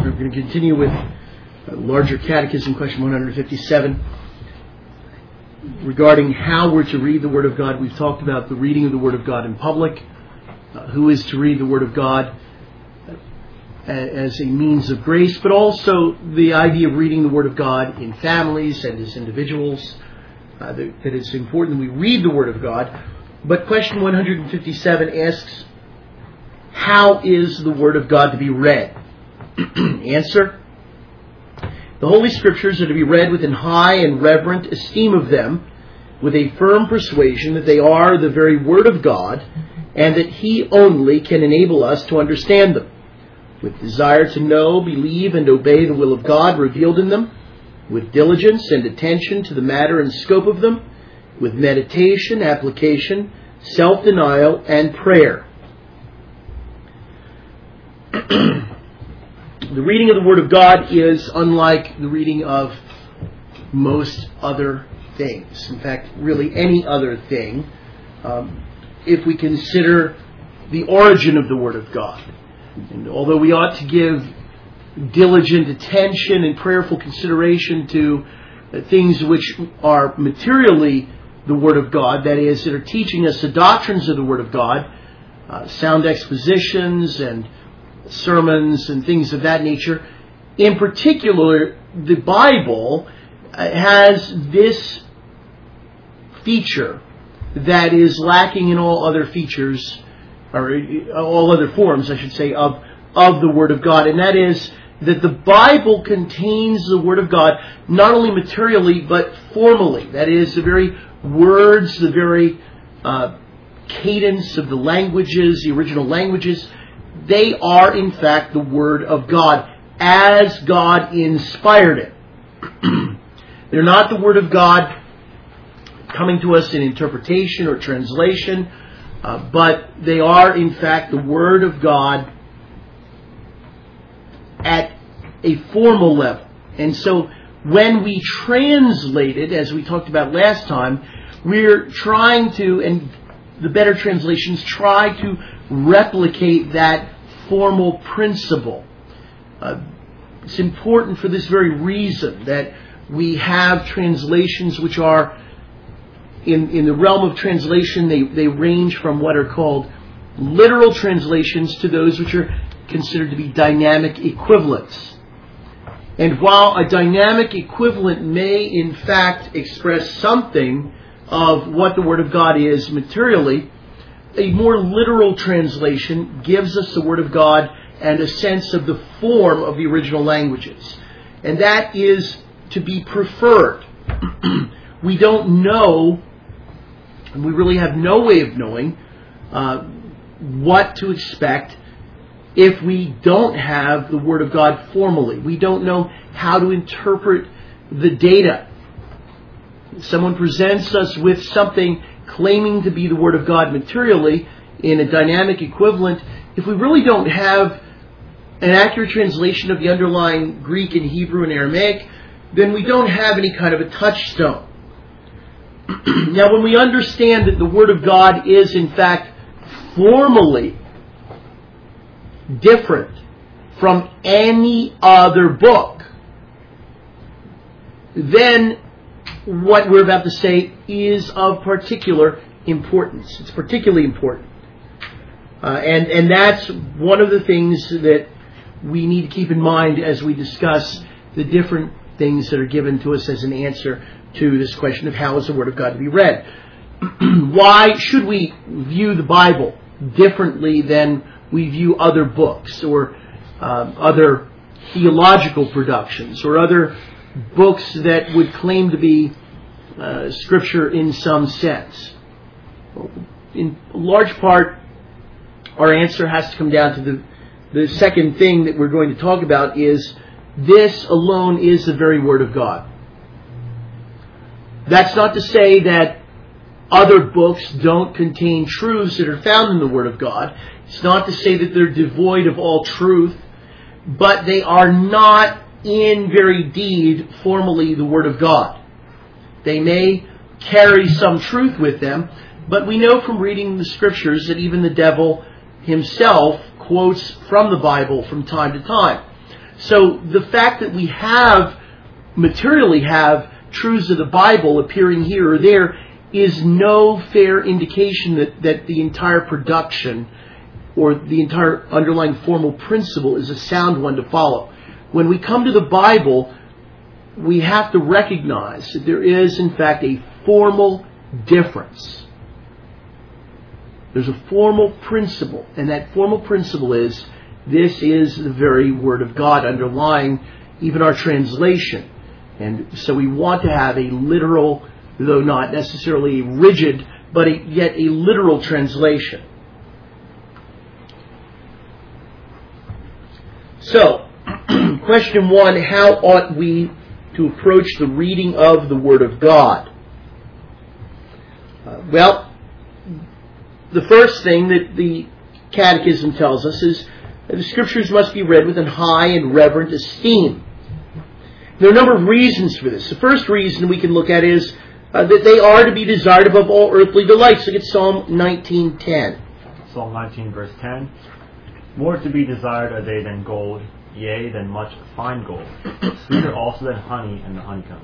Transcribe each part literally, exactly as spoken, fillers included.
We're going to continue with larger catechism, question one hundred fifty-seven, regarding how we're to read the Word of God. We've talked about the reading of the Word of God in public, uh, who is to read the Word of God as a means of grace, but also the idea of reading the Word of God in families and as individuals, uh, that, that it's important that we read the Word of God. But question one hundred fifty-seven asks, how is the Word of God to be read? Answer: the Holy Scriptures are to be read with an high and reverent esteem of them, with a firm persuasion that they are the very Word of God, and that He only can enable us to understand them, with desire to know, believe, and obey the will of God revealed in them, with diligence and attention to the matter and scope of them, with meditation, application, self-denial, and prayer. The reading of the Word of God is unlike the reading of most other things. In fact, really any other thing, um, if we consider the origin of the Word of God. And although we ought to give diligent attention and prayerful consideration to uh, things which are materially the Word of God, that is, that are teaching us the doctrines of the Word of God, uh, sound expositions and sermons and things of that nature. In particular, the Bible has this feature that is lacking in all other features, or all other forms, I should say, of, of the Word of God. And that is that the Bible contains the Word of God not only materially, but formally. That is, the very words, the very uh, cadence of the languages, the original languages, they are in fact the Word of God as God inspired it. They're not the Word of God coming to us in interpretation or translation, uh, but they are in fact the Word of God at a formal level. And so when we translate it, as we talked about last time, we're trying to, and the better translations try to replicate that formal principle. Uh, it's important for this very reason that we have translations which are, in, in the realm of translation, they, they range from what are called literal translations to those which are considered to be dynamic equivalents. And while a dynamic equivalent may in fact express something of what the Word of God is materially, a more literal translation gives us the Word of God and a sense of the form of the original languages. And that is to be preferred. We don't know, and we really have no way of knowing uh, what to expect if we don't have the Word of God formally. We don't know how to interpret the data. Someone presents us with something claiming to be the Word of God materially in a dynamic equivalent. If we really don't have an accurate translation of the underlying Greek and Hebrew and Aramaic, then we don't have any kind of a touchstone. Now, when we understand that the Word of God is in fact formally different from any other book, then what we're about to say is of particular importance. It's particularly important. Uh, and, and that's one of the things that we need to keep in mind as we discuss the different things that are given to us as an answer to this question of how is the Word of God to be read. Why should we view the Bible differently than we view other books or um, other theological productions or other books that would claim to be uh, Scripture in some sense? In large part, our answer has to come down to the, the second thing that we're going to talk about is this alone is the very Word of God. That's not to say that other books don't contain truths that are found in the Word of God. It's not to say that they're devoid of all truth, but they are not in very deed formally the Word of God. They may carry some truth with them, but we know from reading the Scriptures that even the devil himself quotes from the Bible from time to time. So the fact that we have, materially have, truths of the Bible appearing here or there is no fair indication that, that the entire production or the entire underlying formal principle is a sound one to follow. When we come to the Bible, we have to recognize that there is, in fact, a formal difference. There's a formal principle, and that formal principle is this is the very Word of God underlying even our translation. And so we want to have a literal, though not necessarily rigid, but a, yet a literal translation. So, question one, how ought we to approach the reading of the Word of God? Uh, well, the first thing that the Catechism tells us is that the Scriptures must be read with an high and reverent esteem. There are a number of reasons for this. The first reason we can look at is uh, that they are to be desired above all earthly delights. Look at Psalm nineteen ten. Psalm nineteen, verse ten. More to be desired are they than gold, yea, than much fine gold, sweeter also than honey and the honeycomb.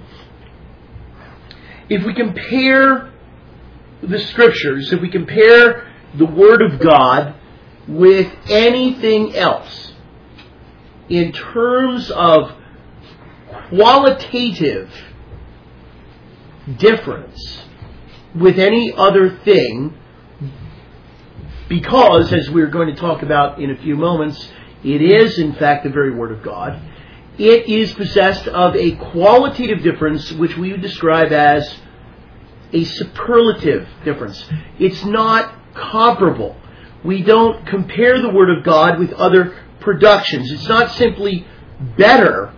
If we compare the Scriptures, if we compare the Word of God with anything else in terms of qualitative difference with any other thing, because, as we're going to talk about in a few moments, it is, in fact, the very Word of God. It is possessed of a qualitative difference which we would describe as a superlative difference. It's not comparable. We don't compare the Word of God with other productions. It's not simply better.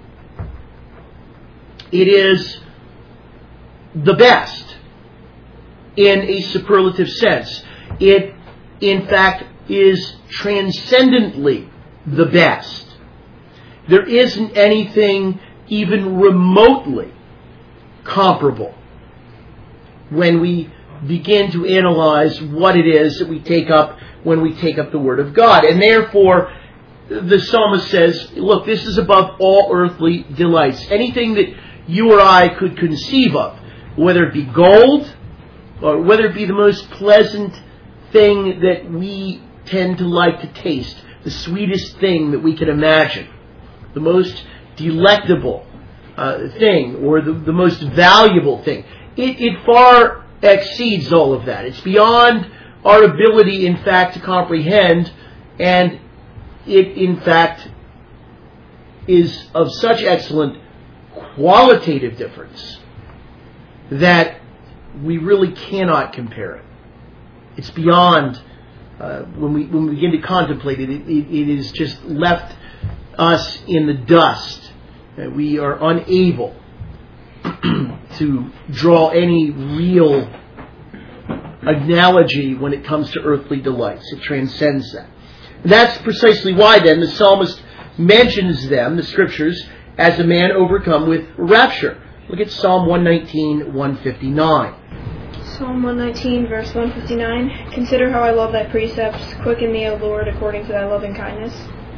It is the best in a superlative sense. It in fact, is transcendently the best. There isn't anything even remotely comparable when we begin to analyze what it is that we take up when we take up the Word of God. And therefore, the psalmist says, look, this is above all earthly delights. Anything that you or I could conceive of, whether it be gold, or whether it be the most pleasant thing that we tend to like to taste, the sweetest thing that we can imagine, the most delectable uh, thing, or the, the most valuable thing. It, it far exceeds all of that. It's beyond our ability, in fact, to comprehend, and it, in fact, is of such excellent qualitative difference that we really cannot compare it. It's beyond, uh, when we when we begin to contemplate it, it, it, it is just left us in the dust. Uh, we are unable to draw any real analogy when it comes to earthly delights. It transcends that. And that's precisely why then the psalmist mentions them, the Scriptures, as a man overcome with rapture. Look at Psalm one nineteen, one fifty-nine. Psalm one nineteen, verse one fifty-nine. Consider how I love thy precepts. Quicken me, O Lord, according to thy loving kindness.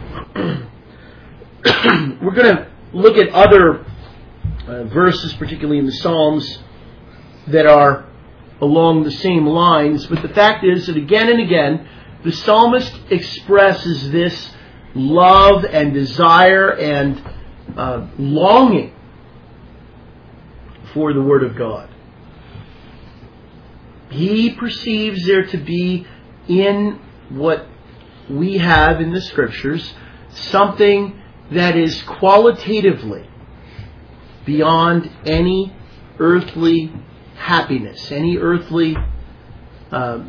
We're going to look at other uh, verses, particularly in the Psalms, that are along the same lines. But the fact is that again and again, the psalmist expresses this love and desire and uh, longing for the Word of God. He perceives there to be in what we have in the Scriptures something that is qualitatively beyond any earthly happiness, any earthly um,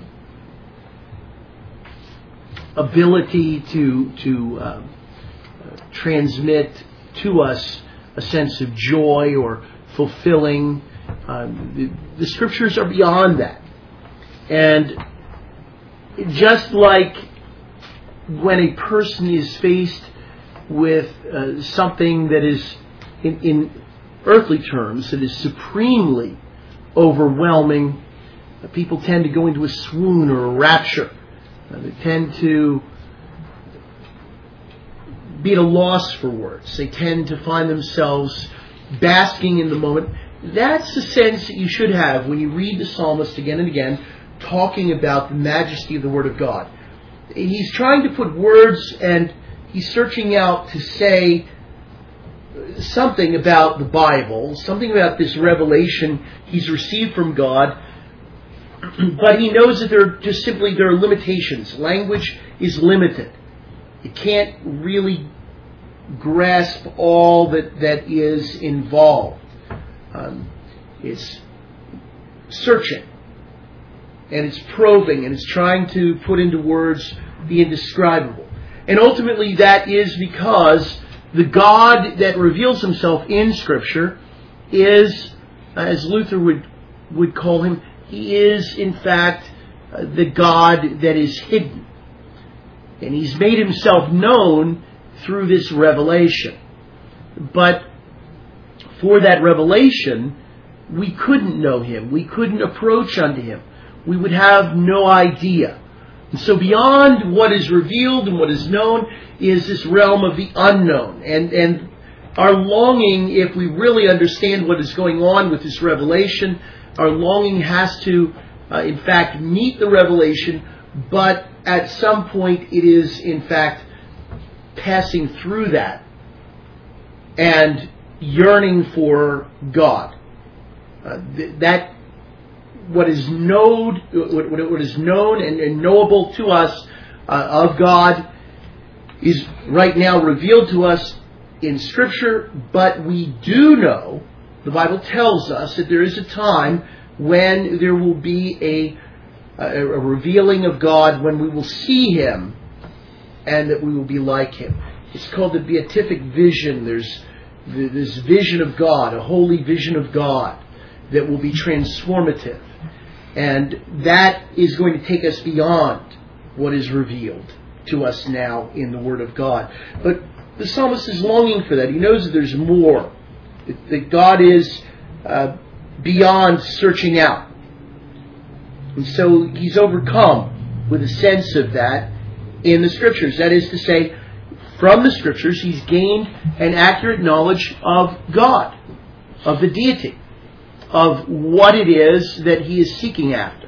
ability to to uh, transmit to us a sense of joy or fulfilling. Um, the, the Scriptures are beyond that. And just like when a person is faced with uh, something that is, in, in earthly terms, that is supremely overwhelming, uh, people tend to go into a swoon or a rapture. Uh, they tend to be at a loss for words. They tend to find themselves basking in the moment. That's the sense that you should have when you read the psalmist again and again, talking about the majesty of the Word of God. He's trying to put words, and he's searching out to say something about the Bible, something about this revelation he's received from God, but he knows that there are just simply there are limitations. Language is limited. It can't really grasp all that, that is involved. Um, it's searching, and it's probing, and it's trying to put into words the indescribable. And ultimately that is because the God that reveals himself in Scripture is, as Luther would, would call him, he is in fact uh, the God that is hidden. And he's made himself known through this revelation. But for that revelation, we couldn't know him. We couldn't approach unto him. We would have no idea. And so beyond what is revealed and what is known is this realm of the unknown. And, and our longing, if we really understand what is going on with this revelation, our longing has to, uh, in fact, meet the revelation, but at some point it is, in fact, passing through that and yearning for God. Uh, th- that what is known, what, what is known and, and knowable to us uh, of God is right now revealed to us in Scripture, but we do know, the Bible tells us that there is a time when there will be a, a, a revealing of God, when we will see Him and that we will be like Him. It's called the beatific vision. There's this vision of God, a holy vision of God that will be transformative. And that is going to take us beyond what is revealed to us now in the Word of God. But the psalmist is longing for that. He knows that there's more, that, that God is uh, beyond searching out. And so he's overcome with a sense of that in the Scriptures. That is to say, from the Scriptures, he's gained an accurate knowledge of God, of the deity, of what it is that he is seeking after.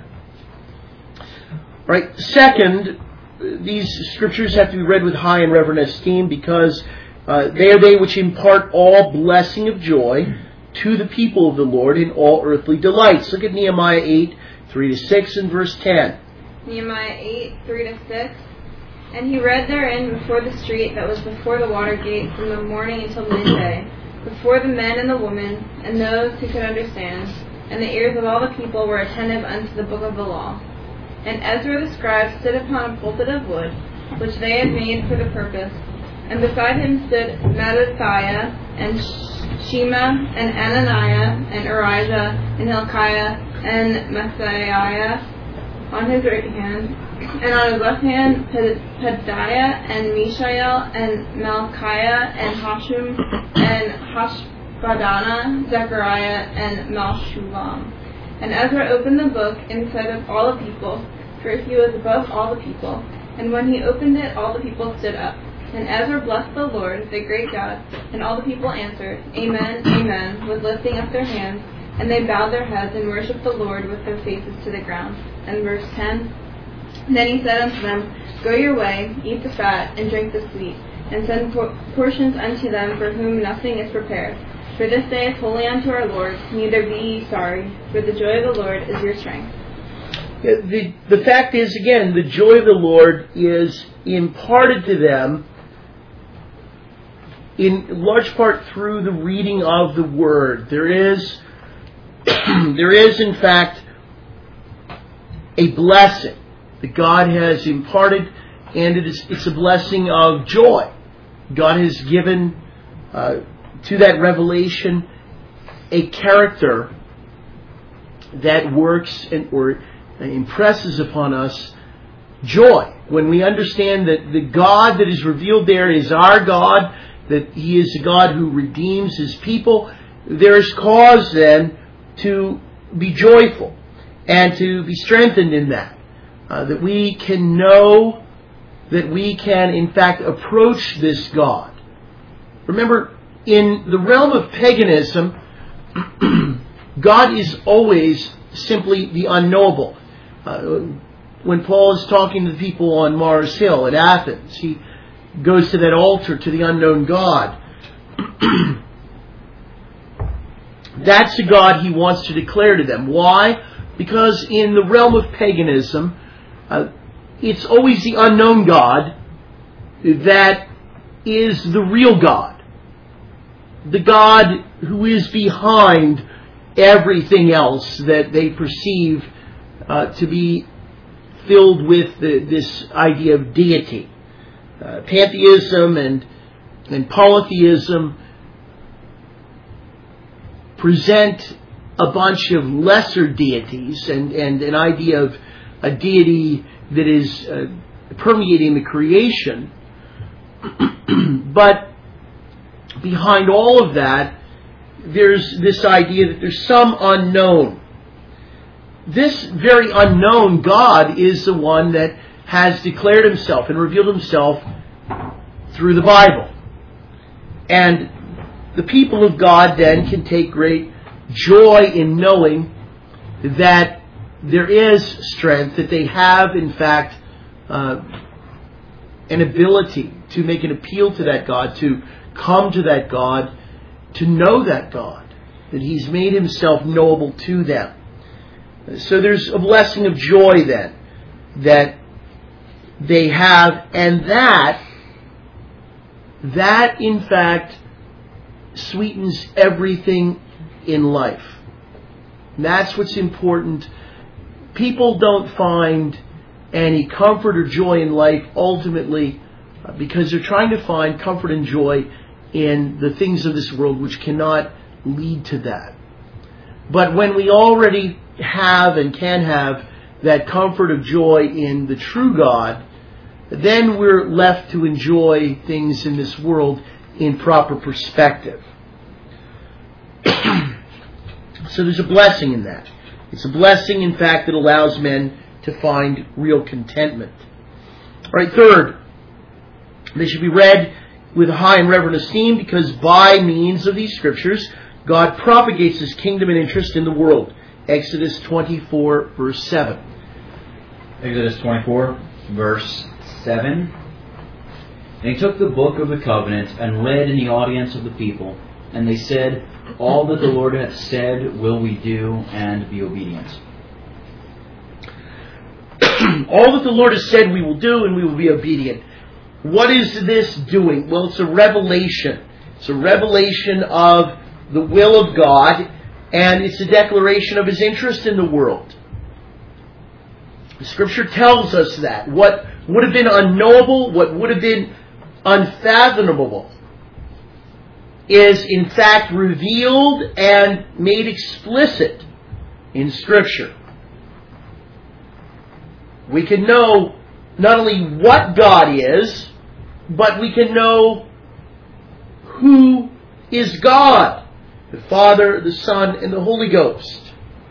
Right. Second, these Scriptures have to be read with high and reverent esteem, because uh, they are they which impart all blessing of joy to the people of the Lord in all earthly delights. Look at Nehemiah eight, three to six and verse ten. Nehemiah eight, three to six. And he read therein before the street that was before the water gate from the morning until midday, before the men and the women, and those who could understand. And the ears of all the people were attentive unto the book of the law. And Ezra the scribe stood upon a pulpit of wood, which they had made for the purpose. And beside him stood Mattithiah, and Shema, and Ananiah, and Urijah, and Hilkiah, and Maaseiah on his right hand, and on his left hand Pedaiah, and Mishael, and Malchiah, and Hashum, and Hashbadana, Zechariah, and Meshullam. And Ezra opened the book in the sight of all the people, for he was above all the people. And when he opened it, all the people stood up. And Ezra blessed the Lord, the great God, and all the people answered, Amen, Amen, with lifting up their hands. And they bowed their heads and worshipped the Lord with their faces to the ground. And verse ten, Then he said unto them, Go your way, eat the fat, and drink the sweet, and send por- portions unto them for whom nothing is prepared. For this day is holy unto our Lord, neither be ye sorry, for the joy of the Lord is your strength. The, the fact is, again, the joy of the Lord is imparted to them in large part through the reading of the Word. There is, there is in fact, a blessing that God has imparted, and it is, it's a blessing of joy. God has given uh, to that revelation a character that works and or impresses upon us joy. When we understand that the God that is revealed there is our God, that He is a God who redeems His people, there is cause then to be joyful and to be strengthened in that. Uh, that we can know that we can, in fact, approach this God. Remember, in the realm of paganism, God is always simply the unknowable. Uh, when Paul is talking to the people on Mars Hill at Athens, he goes to that altar to the unknown God. That's the God he wants to declare to them. Why? Because in the realm of paganism, uh, it's always the unknown God that is the real God. The God who is behind everything else that they perceive uh, to be filled with the, this idea of deity. Uh, pantheism and, and polytheism present a bunch of lesser deities and, and an idea of a deity that is uh, permeating the creation. But behind all of that, there's this idea that there's some unknown. This very unknown God is the one that has declared himself and revealed himself through the Bible. And the people of God then can take great joy in knowing that there is strength, that they have, in fact, uh, an ability to make an appeal to that God, to come to that God, to know that God, that He's made Himself knowable to them. So there's a blessing of joy then that they have, and that, that in fact sweetens everything in life. And that's what's important. People don't find any comfort or joy in life ultimately because they're trying to find comfort and joy in the things of this world, which cannot lead to that. But when we already have and can have that comfort of joy in the true God, then we're left to enjoy things in this world in proper perspective. So there's a blessing in that. It's a blessing, in fact, that allows men to find real contentment. All right, third, they should be read with high and reverent esteem because by means of these scriptures, God propagates His kingdom and interest in the world. Exodus twenty-four, verse seven. Exodus twenty-four, verse seven. And he took the book of the covenant and read in the audience of the people. And they said, all that the Lord hath said will we do, and be obedient. All that the Lord has said we will do, and we will be obedient. What is this doing? Well, it's a revelation. It's a revelation of the will of God, and it's a declaration of His interest in the world. The Scripture tells us that. What would have been unknowable, what would have been unfathomable, is in fact revealed and made explicit in Scripture. We can know not only what God is, but we can know who is God. The Father, the Son, and the Holy Ghost.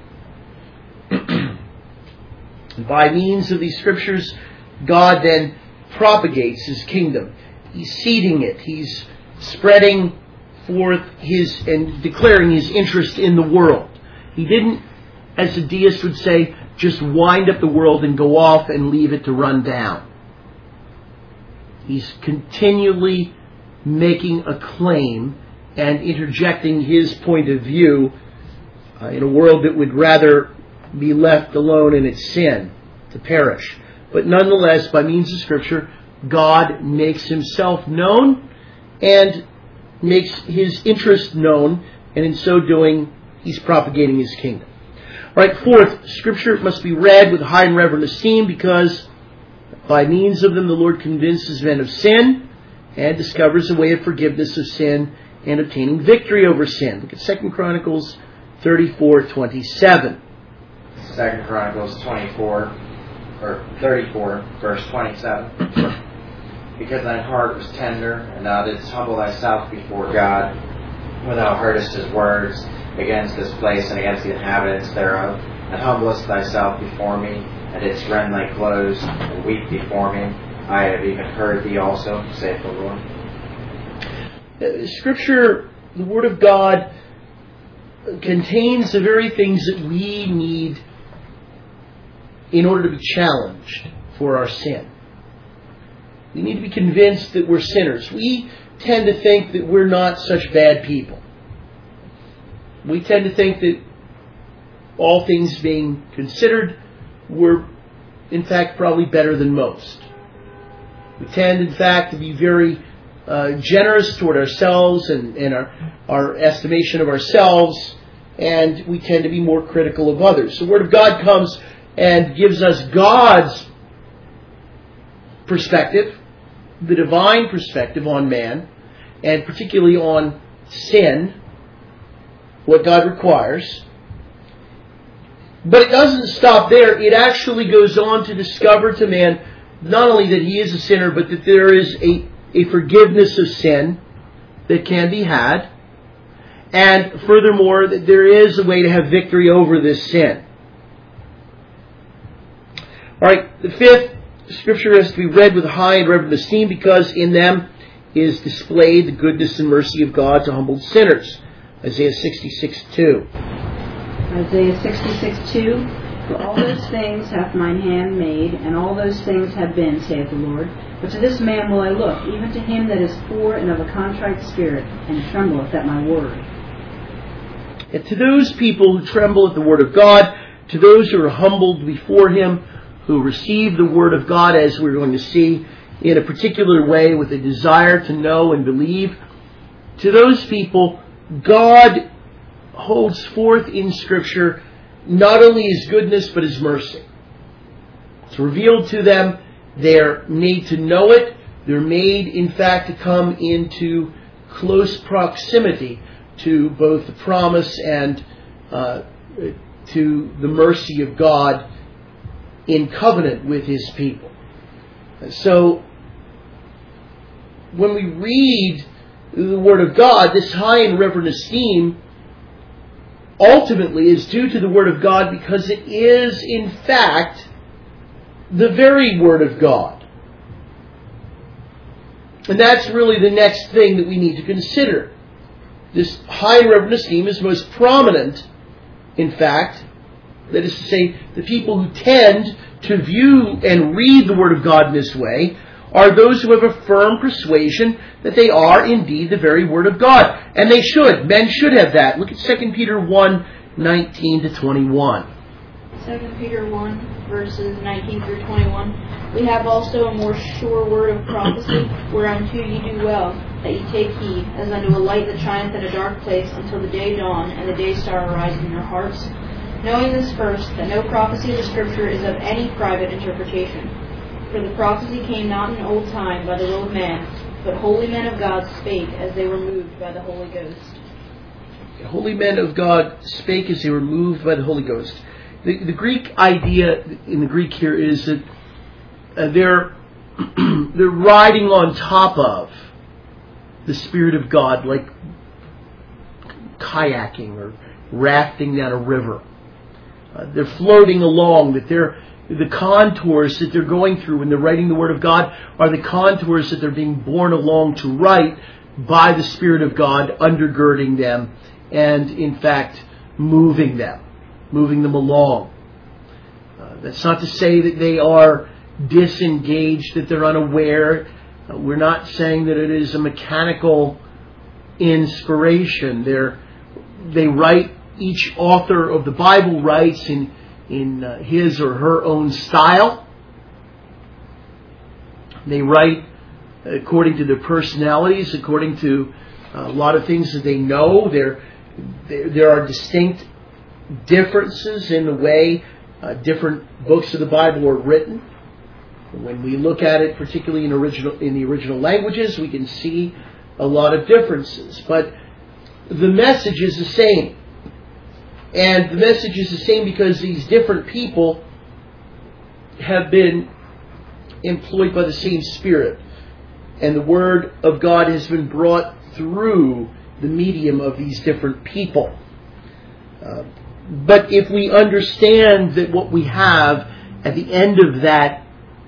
By means of these Scriptures, God then propagates His kingdom. He's seeding it. He's spreading forth His and declaring His interest in the world. He didn't, as the deist would say, just wind up the world and go off and leave it to run down. He's continually making a claim and interjecting His point of view uh, in a world that would rather be left alone in its sin, to perish. But nonetheless, by means of Scripture, God makes Himself known and makes His interest known, and in so doing, He's propagating His kingdom. All right, fourth, Scripture must be read with high and reverent esteem because by means of them the Lord convinces men of sin and discovers a way of forgiveness of sin and obtaining victory over sin. Look at Second Chronicles thirty-four twenty-seven. Second Chronicles twenty-four, or thirty-four, verse twenty-seven. Because thine heart was tender, and thou didst humble thyself before God, when thou heardest His words against this place and against the inhabitants thereof, and humblest thyself before me, and didst rend thy clothes, and weep before me, I have even heard thee also, saith the Lord. Uh, Scripture, the Word of God, contains the very things that we need in order to be challenged for our sin. We need to be convinced that we're sinners. We tend to think that we're not such bad people. We tend to think that, all things being considered, we're in fact probably better than most. We tend in fact to be very uh, generous toward ourselves and, and our, our estimation of ourselves, and we tend to be more critical of others. The Word of God comes and gives us God's perspective, the divine perspective on man, and particularly on sin, what God requires. But it doesn't stop there. It actually goes on to discover to man not only that he is a sinner, but that there is a, a forgiveness of sin that can be had. And furthermore, that there is a way to have victory over this sin. Alright, the fifth, Scripture has to be read with high and reverent esteem, because in them is displayed the goodness and mercy of God to humbled sinners. Isaiah sixty-six two. Isaiah sixty-six two. For all those things hath mine hand made, and all those things have been, saith the Lord. But to this man will I look, even to him that is poor and of a contrite spirit, and trembleth at my word. And to those people who tremble at the Word of God, to those who are humbled before Him, who receive the Word of God, as we're going to see, in a particular way, with a desire to know and believe, to those people, God holds forth in Scripture not only His goodness, but His mercy. It's revealed to them. They're made to know it. They're made, in fact, to come into close proximity to both the promise and uh, to the mercy of God in covenant with His people. So, when we read the Word of God, this high and reverent esteem ultimately is due to the Word of God, because it is, in fact, the very Word of God. And that's really the next thing that we need to consider. This high and reverent esteem is most prominent, in fact, that is to say, the people who tend to view and read the Word of God in this way are those who have a firm persuasion that they are indeed the very Word of God. And they should. Men should have that. Look at Second Peter one, nineteen to twenty-one. Second Peter one, verses nineteen through twenty-one. We have also a more sure word of prophecy, whereunto ye do well, that ye take heed, as unto a light that shineth in a dark place, until the day dawn, and the day star arise in your hearts. Knowing this first, that no prophecy of the Scripture is of any private interpretation. For the prophecy came not in old time by the will of man, but holy men of God spake as they were moved by the Holy Ghost. Holy men of God spake as they were moved by the Holy Ghost. The, the Greek idea in the Greek here is that uh, they're they're riding on top of the Spirit of God, like kayaking or rafting down a river. Uh, they're floating along. That they're the contours that they're going through when they're writing the Word of God are the contours that they're being borne along to write by the Spirit of God, undergirding them and, in fact, moving them, moving them along. Uh, that's not to say that they are disengaged, that they're unaware. Uh, we're not saying that it is a mechanical inspiration. They're, they write, each author of the Bible writes in in uh, his or her own style. They write according to their personalities, according to a lot of things that they know. There, there, there are distinct differences in the way uh, different books of the Bible are written. When we look at it, particularly in original in the original languages, we can see a lot of differences. But the message is the same. And the message is the same because these different people have been employed by the same Spirit. And the Word of God has been brought through the medium of these different people. Uh, but if we understand that what we have at the end of that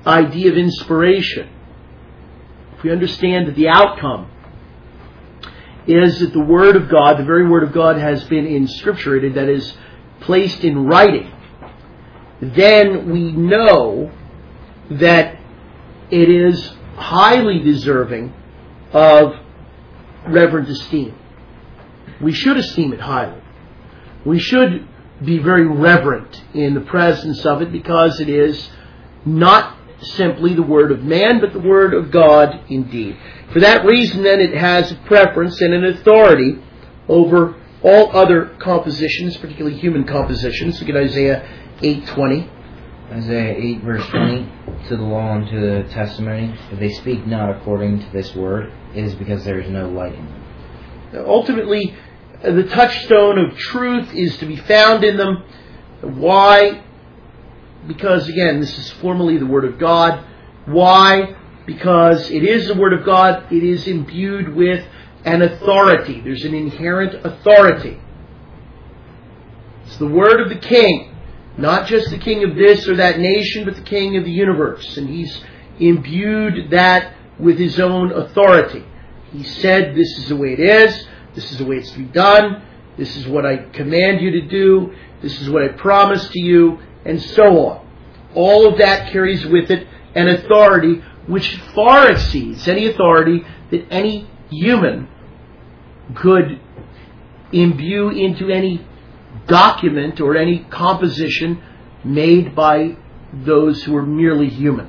idea of inspiration, if we understand that the outcome is that the Word of God, the very Word of God, has been inscripturated, that is, placed in writing, then we know that it is highly deserving of reverent esteem. We should esteem it highly. We should be very reverent in the presence of it, because it is not simply the Word of man, but the Word of God indeed. For that reason, then, it has a preference and an authority over all other compositions, particularly human compositions. Look at Isaiah eight twenty. Isaiah eight verse twenty, to the law and to the testimony, if they speak not according to this word, it is because there is no light in them. Ultimately, the touchstone of truth is to be found in them. Why? Because, again, this is formally the Word of God. Why? Because it is the Word of God. It is imbued with an authority. There's an inherent authority. It's the Word of the King. Not just the king of this or that nation, but the king of the universe. And he's imbued that with his own authority. He said, this is the way it is. This is the way it's to be done. This is what I command you to do. This is what I promise to you. And so on. All of that carries with it an authority which far exceeds any authority that any human could imbue into any document or any composition made by those who are merely human.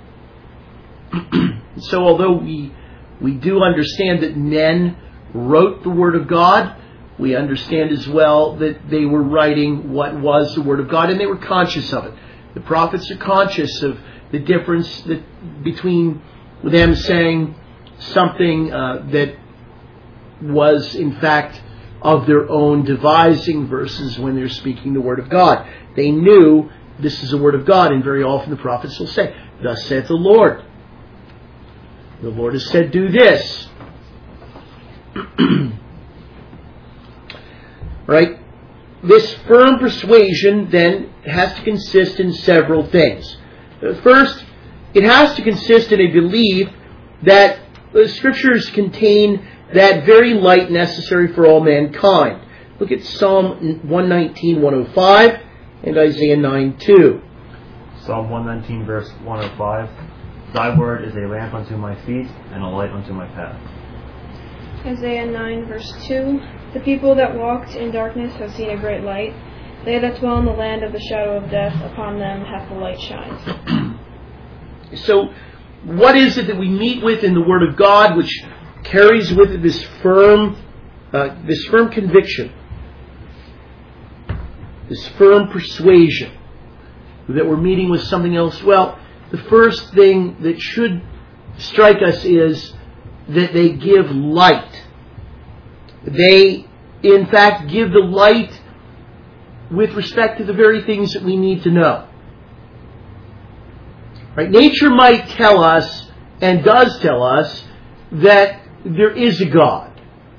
So although we we do understand that men wrote the Word of God, we understand as well that they were writing what was the Word of God, and they were conscious of it. The prophets are conscious of the difference that between them saying something uh, that was in fact of their own devising versus when they're speaking the Word of God. They knew this is the Word of God, and very often the prophets will say, thus saith the Lord. The Lord has said, do this. Right? This firm persuasion then has to consist in several things. First, it has to consist in a belief that the Scriptures contain that very light necessary for all mankind. Look at Psalm one nineteen, one oh five and Isaiah nine two. Psalm one nineteen, verse one oh five. Thy word is a lamp unto my feet and a light unto my path. Isaiah nine, verse two. The people that walked in darkness have seen a great light. They that dwell in the land of the shadow of death, upon them hath the light shined. So, what is it that we meet with in the Word of God which carries with it this firm, uh, this firm conviction, this firm persuasion that we're meeting with something else? Well, the first thing that should strike us is that they give light. They, in fact, give the light with respect to the very things that we need to know. Right? Nature might tell us, and does tell us, that there is a God.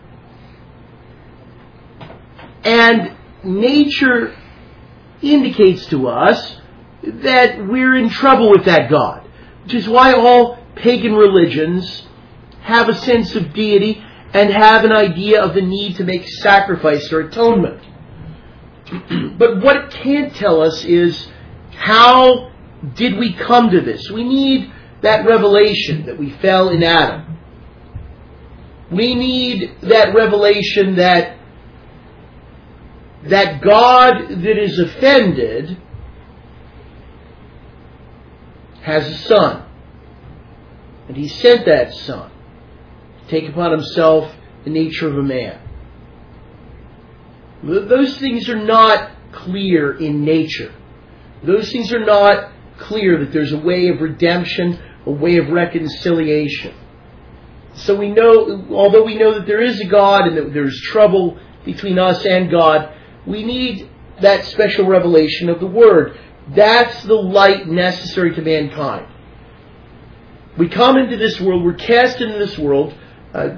And nature indicates to us that we're in trouble with that God, which is why all pagan religions have a sense of deity and have an idea of the need to make sacrifice or atonement. But what it can't tell us is, how did we come to this? We need that revelation that we fell in Adam. We need that revelation that that God that is offended has a son. And He sent that son to take upon Himself the nature of a man. Those things are not clear in nature. Those things are not clear that there's a way of redemption, a way of reconciliation. So we know, although we know that there is a God and that there's trouble between us and God, we need that special revelation of the Word. That's the light necessary to mankind. We come into this world, we're cast into this world, uh,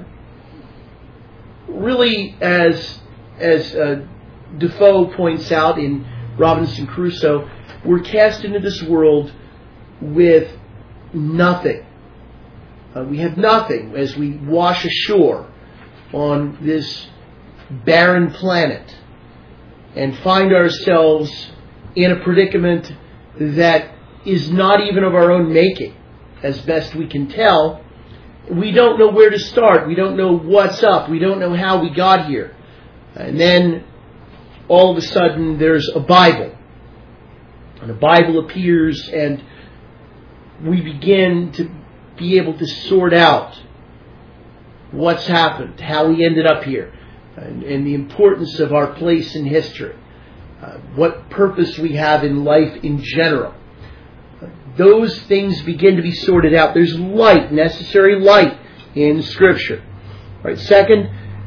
really as as uh, Defoe points out in Robinson Crusoe, we're cast into this world with nothing. Uh, we have nothing as we wash ashore on this barren planet and find ourselves in a predicament that is not even of our own making, as best we can tell. We don't know where to start. We don't know what's up. We don't know how we got here. And then all of a sudden there's a Bible. And a Bible appears and we begin to be able to sort out what's happened, how we ended up here, and, and the importance of our place in history, uh, what purpose we have in life in general. Uh, those things begin to be sorted out. There's light, necessary light in Scripture. All right. Second,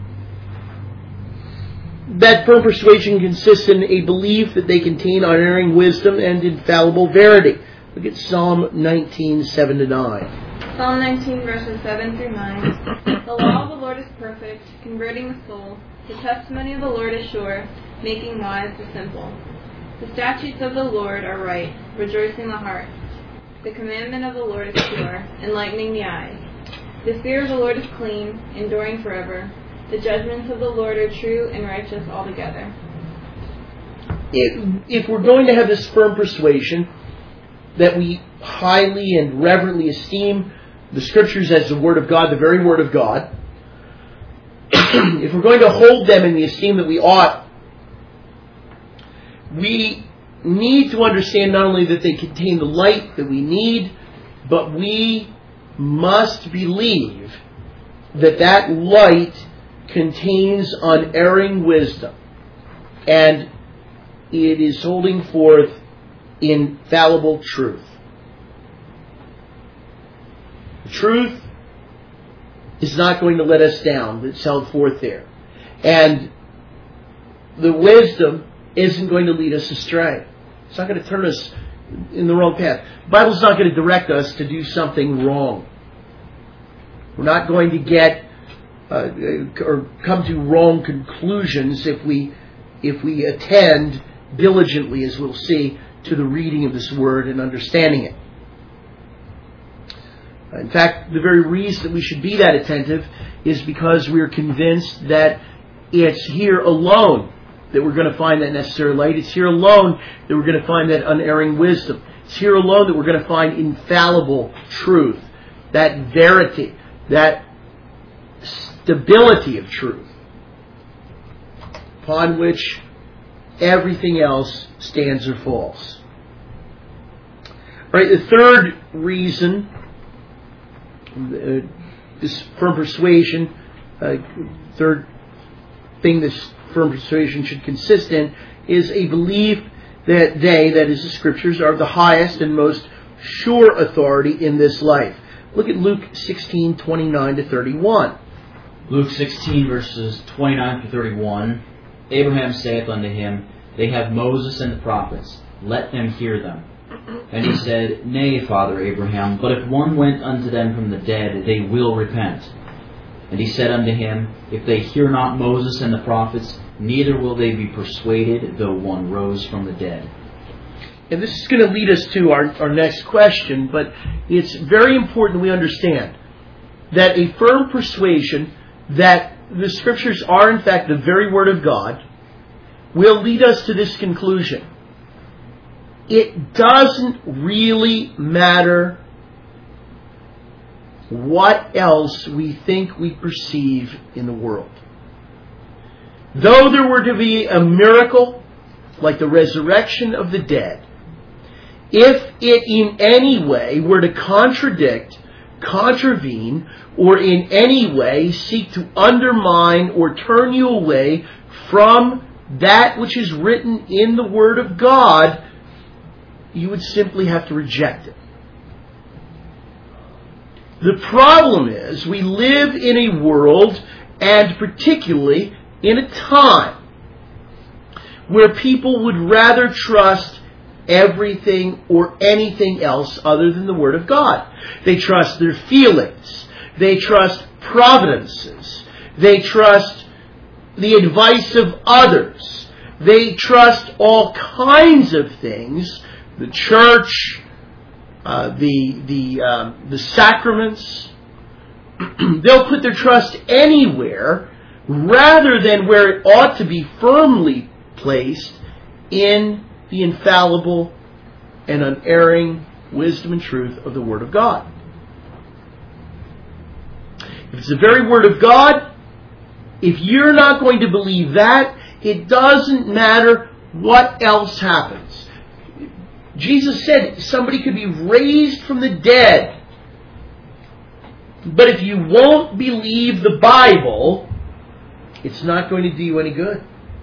that firm persuasion consists in a belief that they contain unerring wisdom and infallible verity. Look at Psalm nineteen, seven to nine. Psalm nineteen, verses seven through nine. The law of the Lord is perfect, converting the soul. The testimony of the Lord is sure, making wise the simple. The statutes of the Lord are right, rejoicing the heart. The commandment of the Lord is pure, enlightening the eyes. The fear of the Lord is clean, enduring forever. The judgments of the Lord are true and righteous altogether. If, if we're going to have this firm persuasion that we highly and reverently esteem the Scriptures as the Word of God, the very Word of God, if we're going to hold them in the esteem that we ought, we need to understand not only that they contain the light that we need, but we must believe that that light contains unerring wisdom, and it is holding forth infallible truth. The truth is not going to let us down that's held forth there. And the wisdom isn't going to lead us astray. It's not going to turn us in the wrong path. The Bible's not going to direct us to do something wrong. We're not going to get uh, or come to wrong conclusions if we if we attend diligently, as we'll see, to the reading of this Word and understanding it. In fact, the very reason that we should be that attentive is because we're convinced that it's here alone that we're going to find that necessary light. It's here alone that we're going to find that unerring wisdom. It's here alone that we're going to find infallible truth, that verity, that stability of truth, upon which everything else stands or falls. All right, the third reason, uh, this firm persuasion, uh, third thing this firm persuasion should consist in, is a belief that they, that is the Scriptures, are the highest and most sure authority in this life. Look at Luke sixteen, twenty-nine to thirty-one. Luke sixteen, verses twenty-nine to thirty-one. Abraham saith unto him, They have Moses and the prophets, let them hear them. And he said, Nay, Father Abraham, but if one went unto them from the dead, they will repent. And he said unto him, If they hear not Moses and the prophets, neither will they be persuaded, though one rose from the dead. And this is going to lead us to our, our next question, but it's very important we understand that a firm persuasion that the Scriptures are in fact the very Word of God will lead us to this conclusion. It doesn't really matter what else we think we perceive in the world. Though there were to be a miracle like the resurrection of the dead, if it in any way were to contradict, contravene, or in any way seek to undermine or turn you away from that which is written in the Word of God, you would simply have to reject it. The problem is we live in a world, and particularly in a time, where people would rather trust everything or anything else other than the Word of God. They trust their feelings. They trust providences. They trust the advice of others. They trust all kinds of things, the church, uh, the the um, the sacraments. They'll put their trust anywhere rather than where it ought to be firmly placed in the infallible and unerring wisdom and truth of the Word of God. If it's the very Word of God, if you're not going to believe that, it doesn't matter what else happens. Jesus said somebody could be raised from the dead. But if you won't believe the Bible, it's not going to do you any good.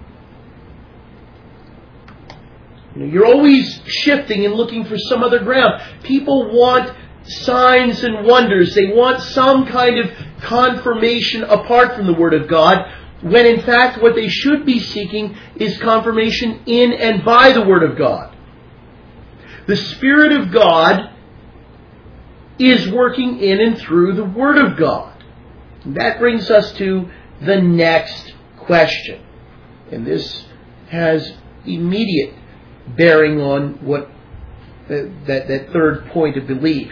You know, you're always shifting and looking for some other ground. People want signs and wonders. They want some kind of confirmation apart from the Word of God, when in fact what they should be seeking is confirmation in and by the Word of God. The Spirit of God is working in and through the Word of God. And that brings us to the next question. And this has immediate bearing on what uh, that, that third point of belief.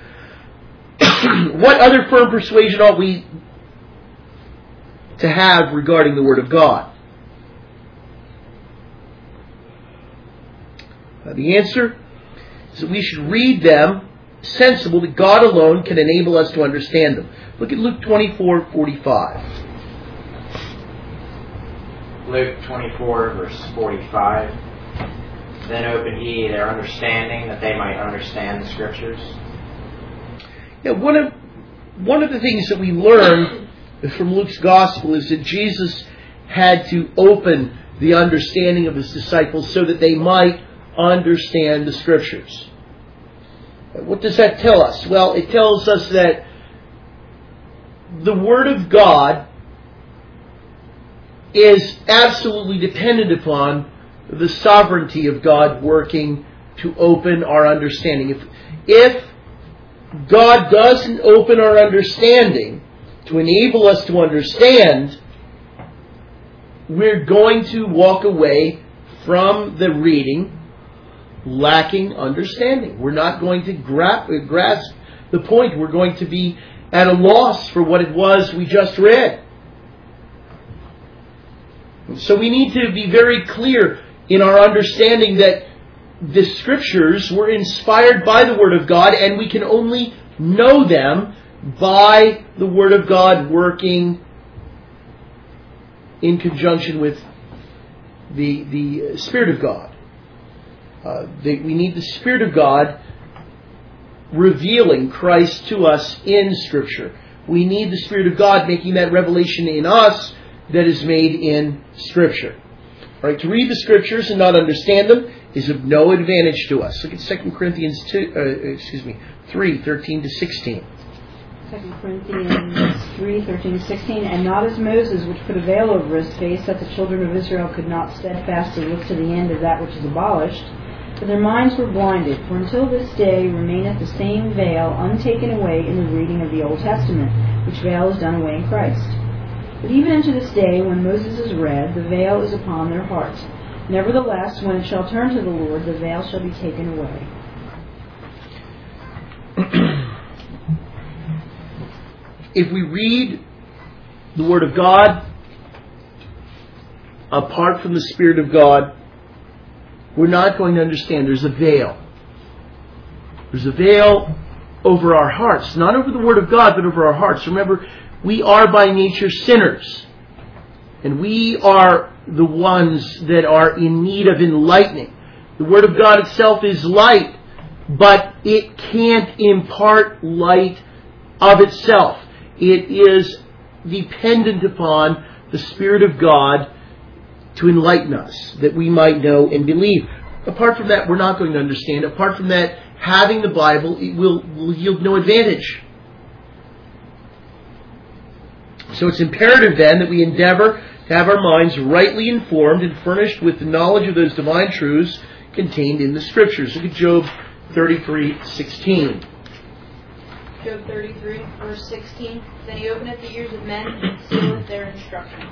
What other firm persuasion ought we to have regarding the Word of God? Uh, the answer is that we should read them sensible that God alone can enable us to understand them. Look at Luke twenty-four forty-five. Luke twenty-four, verse forty-five. Then opened he their understanding, that they might understand the Scriptures. Yeah, one of one of the things that we learn from Luke's Gospel is that Jesus had to open the understanding of his disciples so that they might understand the Scriptures. What does that tell us? Well, it tells us that the Word of God is absolutely dependent upon the sovereignty of God working to open our understanding. If, if God doesn't open our understanding to enable us to understand, we're going to walk away from the reading lacking understanding. We're not going to gra- grasp the point. We're going to be at a loss for what it was we just read. So we need to be very clear in our understanding that the Scriptures were inspired by the Word of God, and we can only know them by the Word of God working in conjunction with the, the Spirit of God. Uh, they, we need the Spirit of God revealing Christ to us in Scripture. We need the Spirit of God making that revelation in us that is made in Scripture. All right, to read the Scriptures and not understand them is of no advantage to us. Look at Second Corinthians two, uh, excuse me, three, thirteen to sixteen. Second Corinthians three, thirteen to sixteen. And not as Moses, which put a veil over his face, that the children of Israel could not steadfastly look to the end of that which is abolished. But their minds were blinded, for until this day remaineth the same veil untaken away in the reading of the Old Testament, which veil is done away in Christ. But even unto this day, when Moses is read, the veil is upon their hearts. Nevertheless, when it shall turn to the Lord, the veil shall be taken away. If we read the Word of God apart from the Spirit of God, we're not going to understand. There's a veil. There's a veil over our hearts. Not over the Word of God, but over our hearts. Remember, we are by nature sinners. And we are the ones that are in need of enlightening. The Word of God itself is light, but it can't impart light of itself. It is dependent upon the Spirit of God to enlighten us, that we might know and believe. Apart from that, we're not going to understand. Apart from that, having the Bible it will, will yield no advantage. So it's imperative then that we endeavor to have our minds rightly informed and furnished with the knowledge of those divine truths contained in the Scriptures. Look at Job thirty-three sixteen. Job thirty-three, verse sixteen. Then he openeth the ears of men and sealeth their instruction.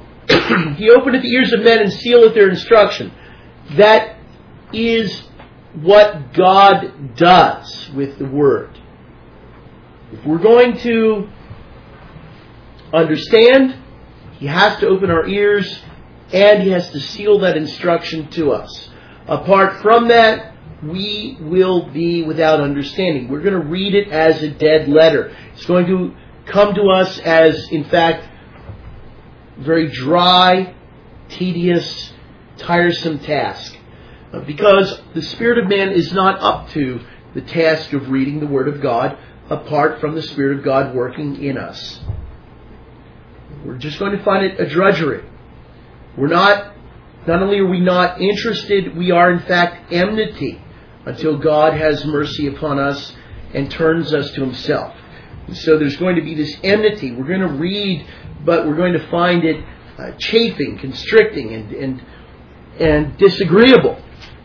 He openeth the ears of men and sealeth their instruction. That is what God does with the Word. If we're going to understand, He has to open our ears and He has to seal that instruction to us. Apart from that, we will be without understanding. We're going to read it as a dead letter. It's going to come to us as, in fact, very dry, tedious, tiresome task. Because the spirit of man is not up to the task of reading the Word of God apart from the Spirit of God working in us. We're just going to find it a drudgery. We're not, not only are we not interested, we are in fact enmity until God has mercy upon us and turns us to Himself. And so there's going to be this enmity. We're going to read, but we're going to find it uh, chafing, constricting, and, and, and disagreeable.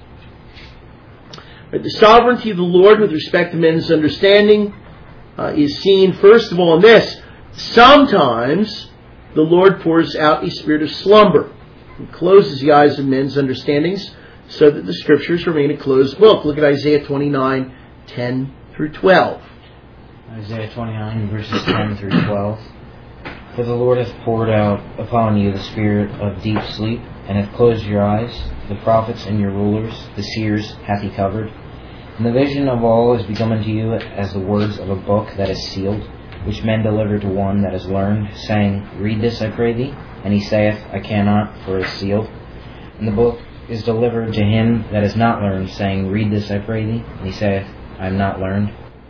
But the sovereignty of the Lord with respect to men's understanding uh, is seen, first of all, in this. Sometimes the Lord pours out a spirit of slumber and closes the eyes of men's understandings so that the Scriptures remain a closed book. Look at Isaiah twenty-nine, ten through twelve. Isaiah twenty-nine, verses ten through twelve. For the Lord hath poured out upon you the spirit of deep sleep, and hath closed your eyes. The prophets and your rulers, the seers, hath He covered. And the vision of all is become unto you as the words of a book that is sealed, which men deliver to one that is learned, saying, Read this, I pray thee. And he saith, I cannot, for it is sealed. And the book is delivered to him that is not learned, saying, Read this, I pray thee. And he saith, I am not learned.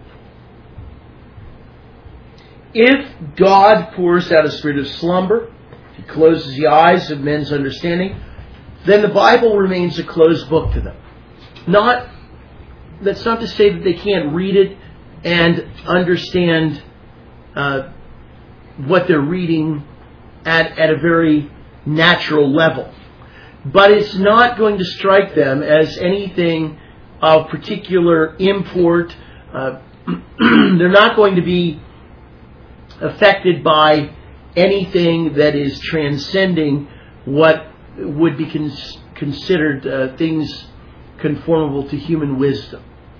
If God pours out a spirit of slumber, He closes the eyes of men's understanding, then the Bible remains a closed book to them. Not, that's not to say that they can't read it and understand uh, what they're reading at, at a very natural level. But it's not going to strike them as anything of particular import. Uh, they're not going to be affected by anything that is transcending what would be cons- considered uh, things conformable to human wisdom.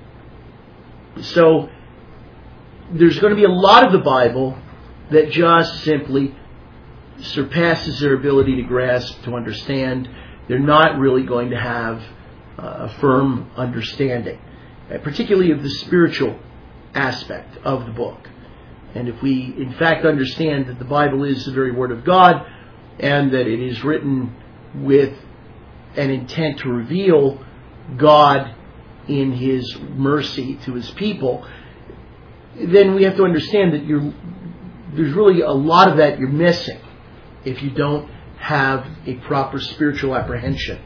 So there's going to be a lot of the Bible that just simply surpasses their ability to grasp, to understand. They're not really going to have uh, a firm understanding, uh, particularly of the spiritual aspect of the book. And if we, in fact, understand that the Bible is the very Word of God and that it is written with an intent to reveal God in His mercy to His people, then we have to understand that you're, there's really a lot of that you're missing if you don't have a proper spiritual apprehension.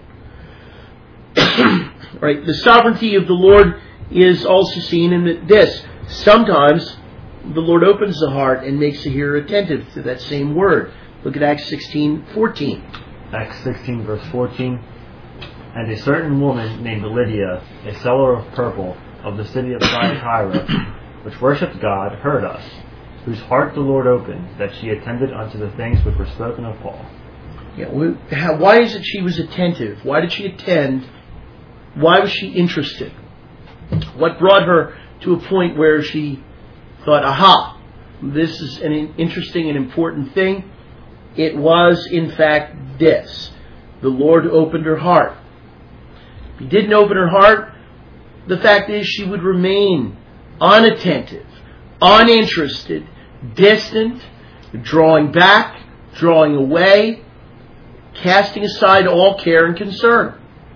Right? The sovereignty of the Lord is also seen in this. Sometimes the Lord opens the heart and makes the hearer attentive to that same word. Look at Acts sixteen fourteen. Acts sixteen, verse fourteen. And a certain woman named Lydia, a seller of purple, of the city of Thyatira, which worshipped God, heard us, whose heart the Lord opened, that she attended unto the things which were spoken of Paul. Yeah, why is it she was attentive? Why did she attend? Why was she interested? What brought her to a point where she thought, aha, this is an interesting and important thing? It was, in fact, this. The Lord opened her heart. If He didn't open her heart, the fact is she would remain unattentive, uninterested, distant, drawing back, drawing away, casting aside all care and concern.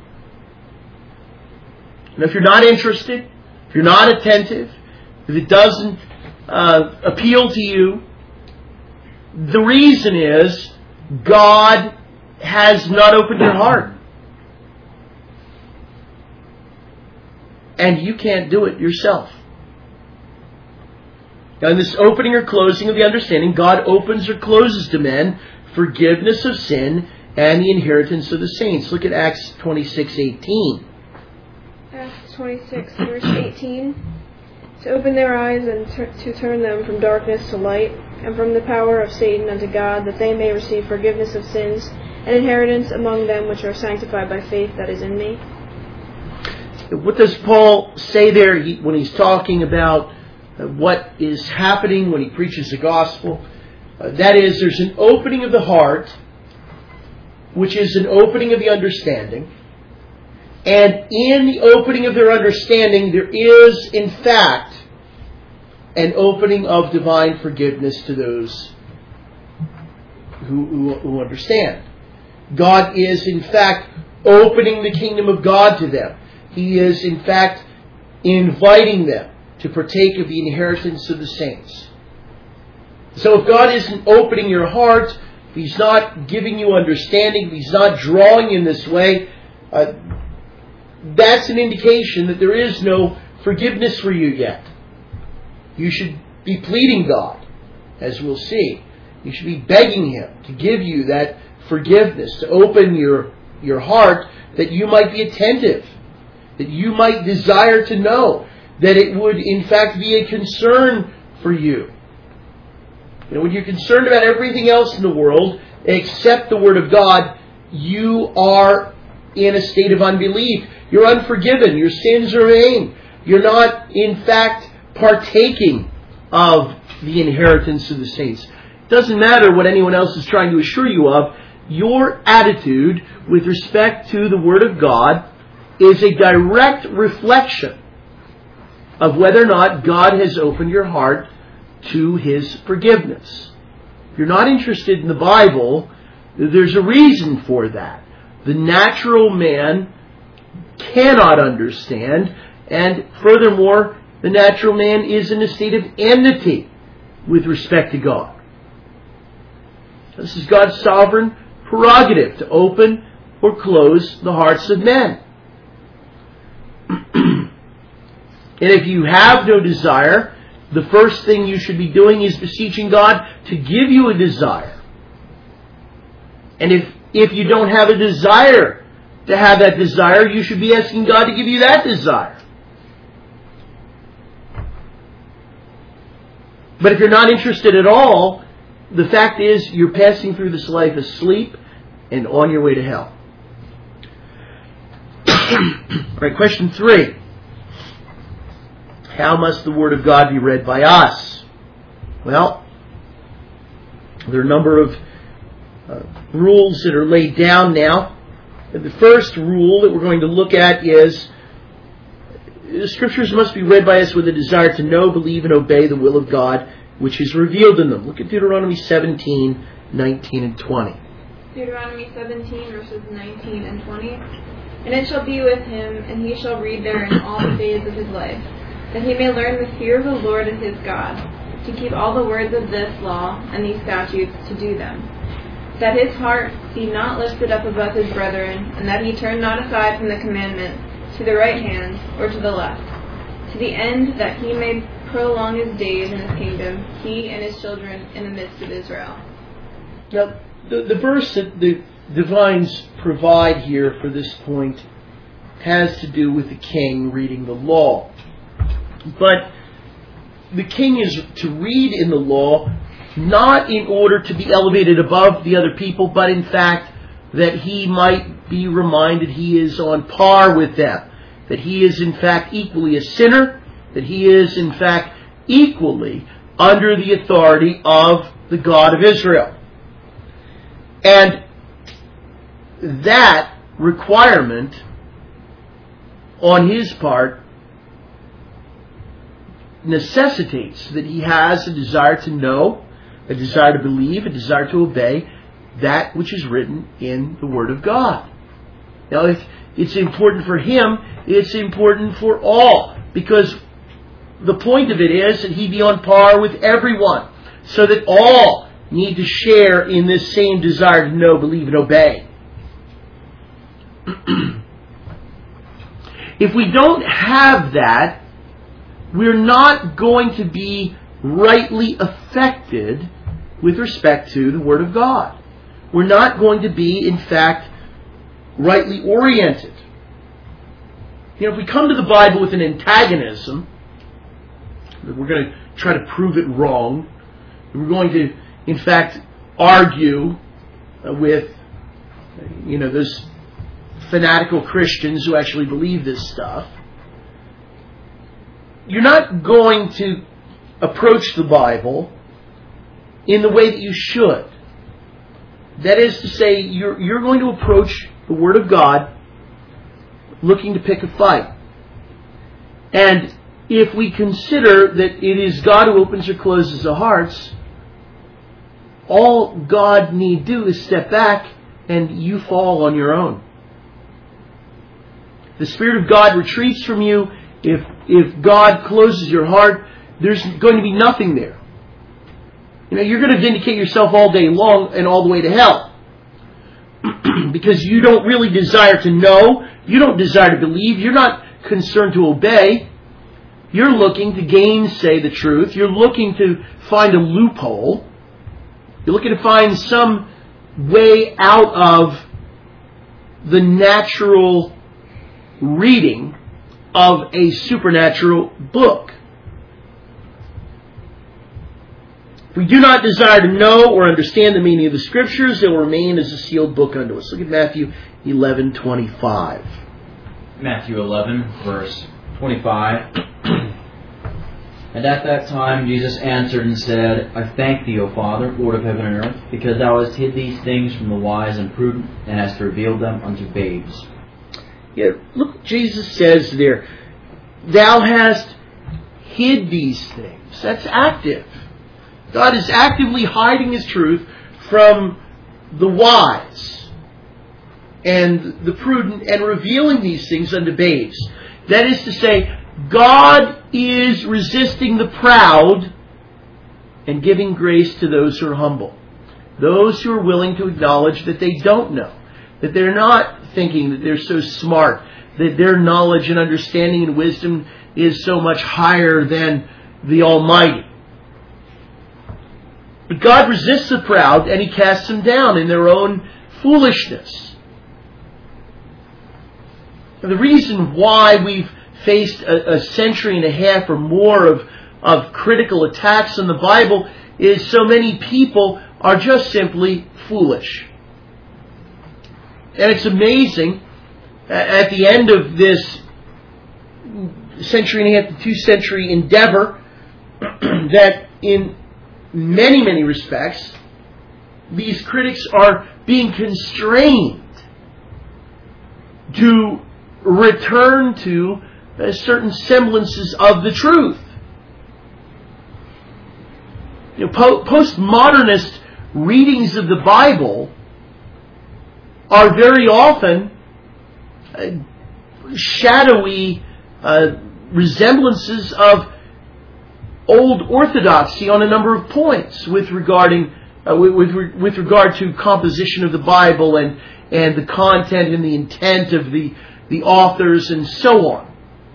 And if you're not interested, if you're not attentive, if it doesn't uh, appeal to you, the reason is God has not opened your heart. And you can't do it yourself. Now, in this opening or closing of the understanding, God opens or closes to men forgiveness of sin and the inheritance of the saints. Look at Acts twenty-six eighteen. Acts twenty-six, verse eighteen. To open their eyes and ter- to turn them from darkness to light, and from the power of Satan unto God, that they may receive forgiveness of sins and inheritance among them which are sanctified by faith that is in me. what does Paul say there he, when he's talking about uh, what is happening when he preaches the gospel? Uh, that is, there's an opening of the heart, which is an opening of the understanding. And in the opening of their understanding, there is, in fact, an opening of divine forgiveness to those who, who, who understand. God is, in fact, opening the kingdom of God to them. He is, in fact, inviting them to partake of the inheritance of the saints. So if God isn't opening your heart, if He's not giving you understanding, if He's not drawing in this way, uh, that's an indication that there is no forgiveness for you yet. You should be pleading God, as we'll see. You should be begging Him to give you that forgiveness, to open your, your heart, that you might be attentive, that you might desire to know, that it would in fact be a concern for you. You know, when you're concerned about everything else in the world except the Word of God, you are in a state of unbelief. You're unforgiven. Your sins remain. You're not, in fact, partaking of the inheritance of the saints. It doesn't matter what anyone else is trying to assure you of. Your attitude with respect to the Word of God is a direct reflection of whether or not God has opened your heart to His forgiveness. If you're not interested in the Bible, there's a reason for that. The natural man cannot understand, and furthermore, the natural man is in a state of enmity with respect to God. This is God's sovereign prerogative to open or close the hearts of men. And if you have no desire, the first thing you should be doing is beseeching God to give you a desire. And if, if you don't have a desire to have that desire, you should be asking God to give you that desire. But if you're not interested at all, the fact is you're passing through this life asleep and on your way to hell. All right, question three. How must the Word of God be read by us? Well, there are a number of uh, rules that are laid down now. And the first rule that we're going to look at is the Scriptures must be read by us with a desire to know, believe, and obey the will of God, which is revealed in them. Look at Deuteronomy seventeen, nineteen, and twenty. Deuteronomy seventeen, verses nineteen and twenty. And it shall be with him, and he shall read therein all the days of his life, that he may learn the fear of the Lord and his God, to keep all the words of this law and these statutes to do them. That his heart be not lifted up above his brethren, and that he turn not aside from the commandment to the right hand or to the left, to the end that he may prolong his days in his kingdom, he and his children in the midst of Israel. Now, the, the verse that the divines provide here for this point has to do with the king reading the law. But the king is to read in the law not in order to be elevated above the other people, but in fact that he might be reminded he is on par with them, that he is in fact equally a sinner, that he is in fact equally under the authority of the God of Israel. And that requirement on his part necessitates that he has a desire to know, a desire to believe, a desire to obey that which is written in the Word of God. Now, if it's important for him, it's important for all, because the point of it is that he be on par with everyone, so that all need to share in this same desire to know, believe, and obey. If we don't have that, we're not going to be rightly affected with respect to the Word of God. We're not going to be, in fact, rightly oriented. You know, if we come to the Bible with an antagonism, that we're going to try to prove it wrong, we're going to, in fact, argue with, you know, those fanatical Christians who actually believe this stuff, you're not going to approach the Bible in the way that you should. That is to say, you're, you're going to approach the Word of God looking to pick a fight. And if we consider that it is God who opens or closes the hearts, all God need do is step back and you fall on your own. The Spirit of God retreats from you. If, if God closes your heart, there's going to be nothing there. You know, you're going to vindicate yourself all day long and all the way to hell. Because you don't really desire to know. You don't desire to believe. You're not concerned to obey. You're looking to gainsay the truth. You're looking to find a loophole. You're looking to find some way out of the natural reading of a supernatural book. If we do not desire to know or understand the meaning of the Scriptures, they will remain as a sealed book unto us. Look at Matthew eleven twenty-five. Matthew eleven, verse twenty-five. And at that time Jesus answered and said, I thank thee, O Father, Lord of heaven and earth, because thou hast hid these things from the wise and prudent, and hast revealed them unto babes. Yeah, look what Jesus says there. Thou hast hid these things. That's active. God is actively hiding His truth from the wise and the prudent and revealing these things unto babes. That is to say, God is resisting the proud and giving grace to those who are humble. Those who are willing to acknowledge that they don't know. That they're not thinking that they're so smart. That their knowledge and understanding and wisdom is so much higher than the Almighty. But God resists the proud and He casts them down in their own foolishness. And the reason why we've faced a, a century and a half or more of, of critical attacks on the Bible is so many people are just simply foolish. And it's amazing, at the end of this century and a half to two century endeavor, that in many, many respects, these critics are being constrained to return to uh, certain semblances of the truth. You know, po- postmodernist readings of the Bible are very often uh, shadowy uh, resemblances of old orthodoxy on a number of points with regarding uh, with, with with regard to composition of the Bible and and the content and the intent of the the authors and so on.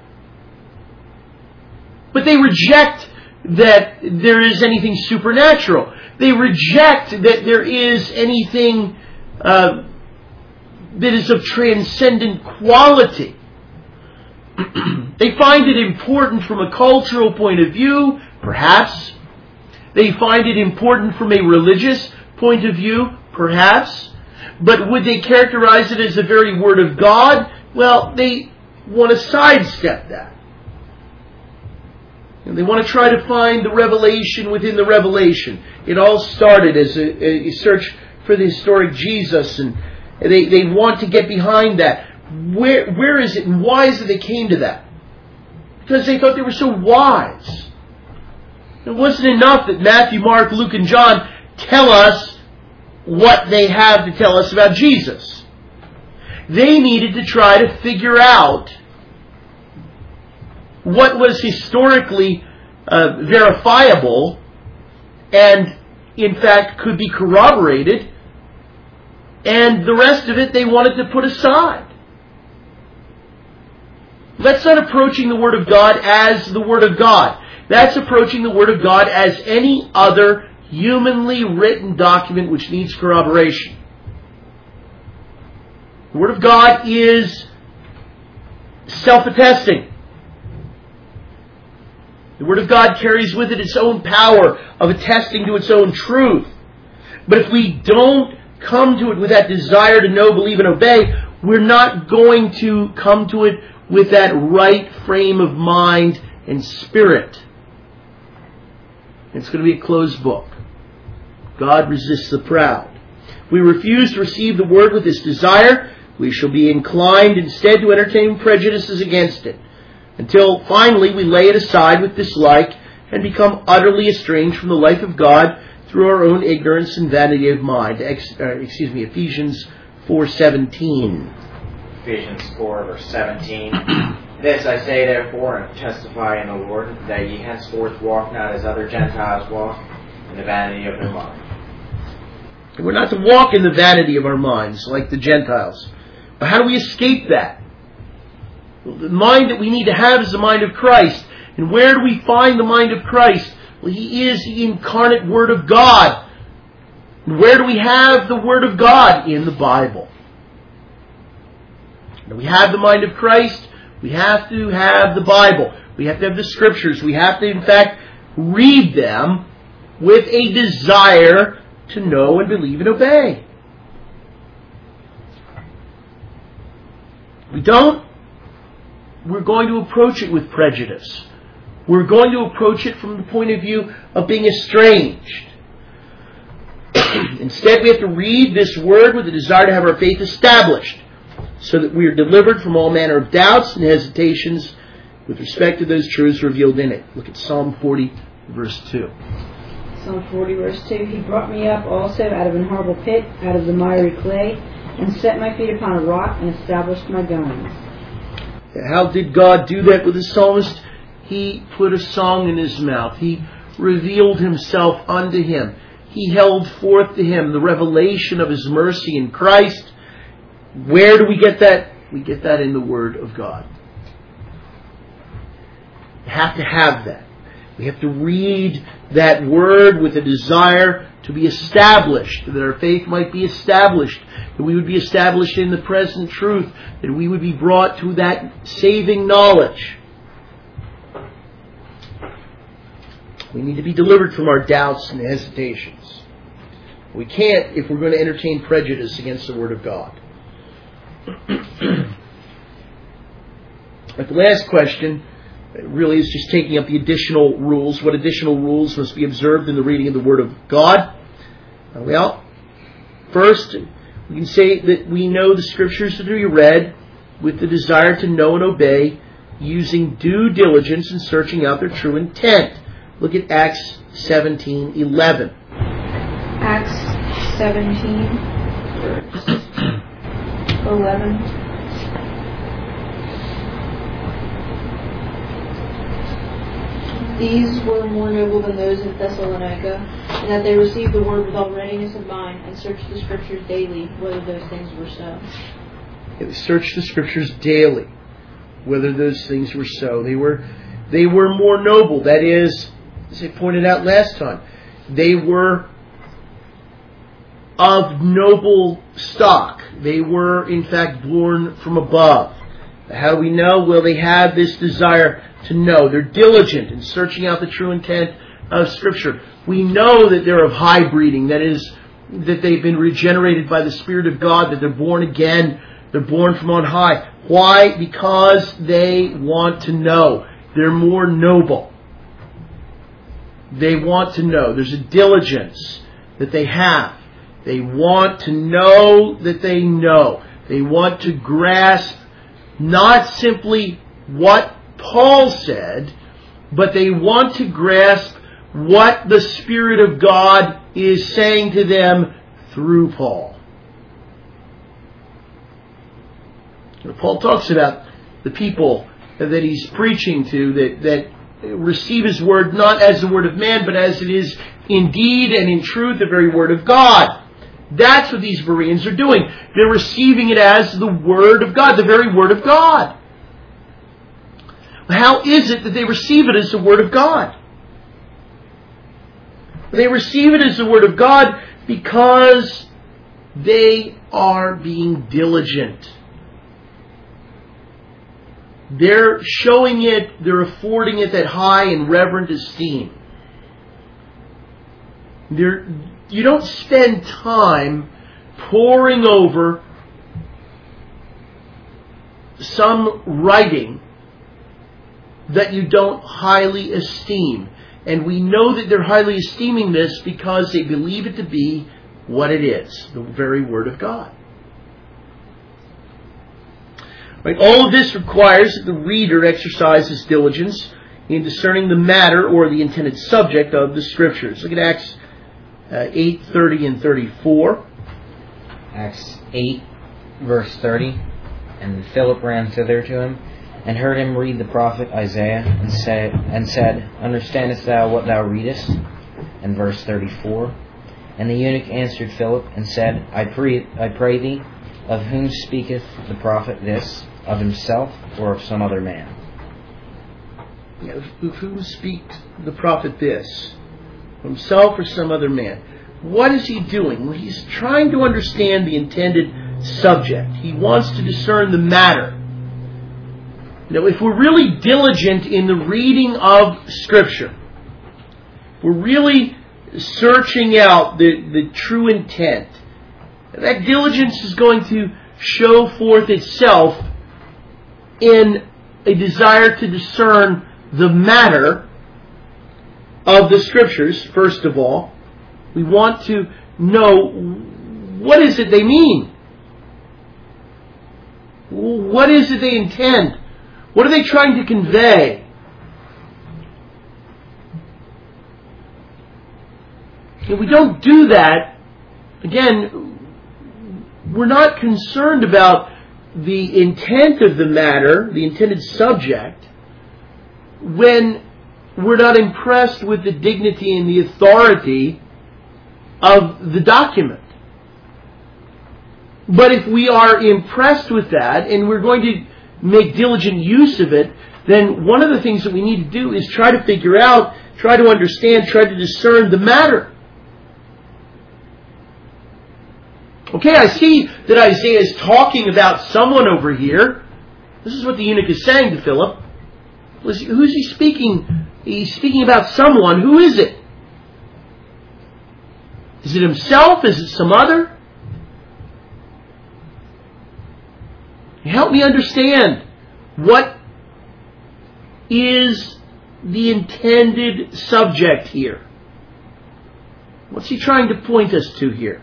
But they reject that there is anything supernatural. They reject that there is anything uh, that is of transcendent quality. They find it important from a cultural point of view, perhaps. They find it important from a religious point of view, perhaps. But would they characterize it as the very Word of God? Well, they want to sidestep that. And they want to try to find the revelation within the revelation. It all started as a, a search for the historic Jesus, and they, they want to get behind that. Where where is it and why is it they came to that? Because they thought they were so wise. It wasn't enough that Matthew, Mark, Luke, and John tell us what they have to tell us about Jesus. They needed to try to figure out what was historically uh, verifiable and, in fact, could be corroborated, and the rest of it they wanted to put aside. That's not approaching the Word of God as the Word of God. That's approaching the Word of God as any other humanly written document which needs corroboration. The Word of God is self-attesting. The Word of God carries with it its own power of attesting to its own truth. But if we don't come to it with that desire to know, believe, and obey, we're not going to come to it with that right frame of mind and spirit. It's going to be a closed book. God resists the proud. We refuse to receive the word with this desire. We shall be inclined instead to entertain prejudices against it, until finally we lay it aside with dislike and become utterly estranged from the life of God through our own ignorance and vanity of mind. Ex, uh, excuse me, Ephesians four seventeen. Ephesians four, verse seventeen. This I say therefore, and testify in the Lord, that ye henceforth walk not as other Gentiles walk, in the vanity of their mind. And we're not to walk in the vanity of our minds like the Gentiles. But how do we escape that? Well, the mind that we need to have is the mind of Christ. And where do we find the mind of Christ? Well, He is the incarnate Word of God. And where do we have the Word of God? In the Bible. And we have the mind of Christ. We have to have the Bible. We have to have the Scriptures. We have to, in fact, read them with a desire to know and believe and obey. We don't, we're going to approach it with prejudice. We're going to approach it from the point of view of being estranged. Instead, we have to read this Word with a desire to have our faith established, so that we are delivered from all manner of doubts and hesitations with respect to those truths revealed in it. Look at Psalm forty, verse two. Psalm forty, verse two. He brought me up also out of an horrible pit, out of the miry clay, and set my feet upon a rock, and established my goings. How did God do that with the psalmist? He put a song in his mouth. He revealed Himself unto him. He held forth to him the revelation of His mercy in Christ. Where do we get that? We get that in the Word of God. We have to have that. We have to read that Word with a desire to be established, that our faith might be established, that we would be established in the present truth, that we would be brought to that saving knowledge. We need to be delivered from our doubts and hesitations. We can't if we're going to entertain prejudice against the Word of God. But the last question really is just taking up the additional rules. What additional rules must be observed in the reading of the Word of God? Well, first, we can say that we know the Scriptures to be read with the desire to know and obey, using due diligence in searching out their true intent. Look at Acts seventeen eleven. Acts seventeen, eleven. These were more noble than those in Thessalonica, and that they received the word with all readiness of mind, and searched the Scriptures daily, whether those things were so. They searched the Scriptures daily, whether those things were so. They were, they were more noble. That is, as I pointed out last time, they were of noble stock. They were, in fact, born from above. How do we know? Well, they have this desire to know. They're diligent in searching out the true intent of Scripture. We know that they're of high breeding. That is, that they've been regenerated by the Spirit of God, that they're born again. They're born from on high. Why? Because they want to know. They're more noble. They want to know. There's a diligence that they have. They want to know that they know. They want to grasp not simply what Paul said, but they want to grasp what the Spirit of God is saying to them through Paul. Paul talks about the people that he's preaching to that, that receive his word not as the word of man, but as it is indeed and in truth the very word of God. That's what these Bereans are doing. They're receiving it as the word of God, the very word of God. How is it that they receive it as the word of God? They receive it as the word of God because they are being diligent. They're showing it, they're affording it that high and reverent esteem. They're, you don't spend time poring over some writing that you don't highly esteem. And we know that they're highly esteeming this because they believe it to be what it is, the very Word of God. Right? All of this requires that the reader exercises diligence in discerning the matter or the intended subject of the Scriptures. Look at Acts uh, eight, thirty and thirty-four. Acts eight, verse thirty. And Philip ran thither to him, and heard him read the prophet Isaiah, and said, and said, Understandest thou what thou readest? And verse thirty-four. And the eunuch answered Philip, and said, I pray, I pray thee, of whom speaketh the prophet this? Of himself, or of some other man? Yeah, of whom speaks the prophet this? Himself or some other man? What is he doing? Well, he's trying to understand the intended subject. He wants to discern the matter. You know, if we're really diligent in the reading of Scripture, we're really searching out the, the true intent, that diligence is going to show forth itself in a desire to discern the matter of the Scriptures, first of all. We want to know, what is it they mean? What is it they intend? What are they trying to convey? If we don't do that, again, we're not concerned about the intent of the matter, the intended subject, when we're not impressed with the dignity and the authority of the document. But if we are impressed with that and we're going to make diligent use of it, then one of the things that we need to do is try to figure out, try to understand, try to discern the matter. Okay, I see that Isaiah is talking about someone over here. This is what the eunuch is saying to Philip. Who's he speaking? He's speaking about someone. Who is it? Is it himself? Is it some other? Help me understand, what is the intended subject here? What's he trying to point us to here?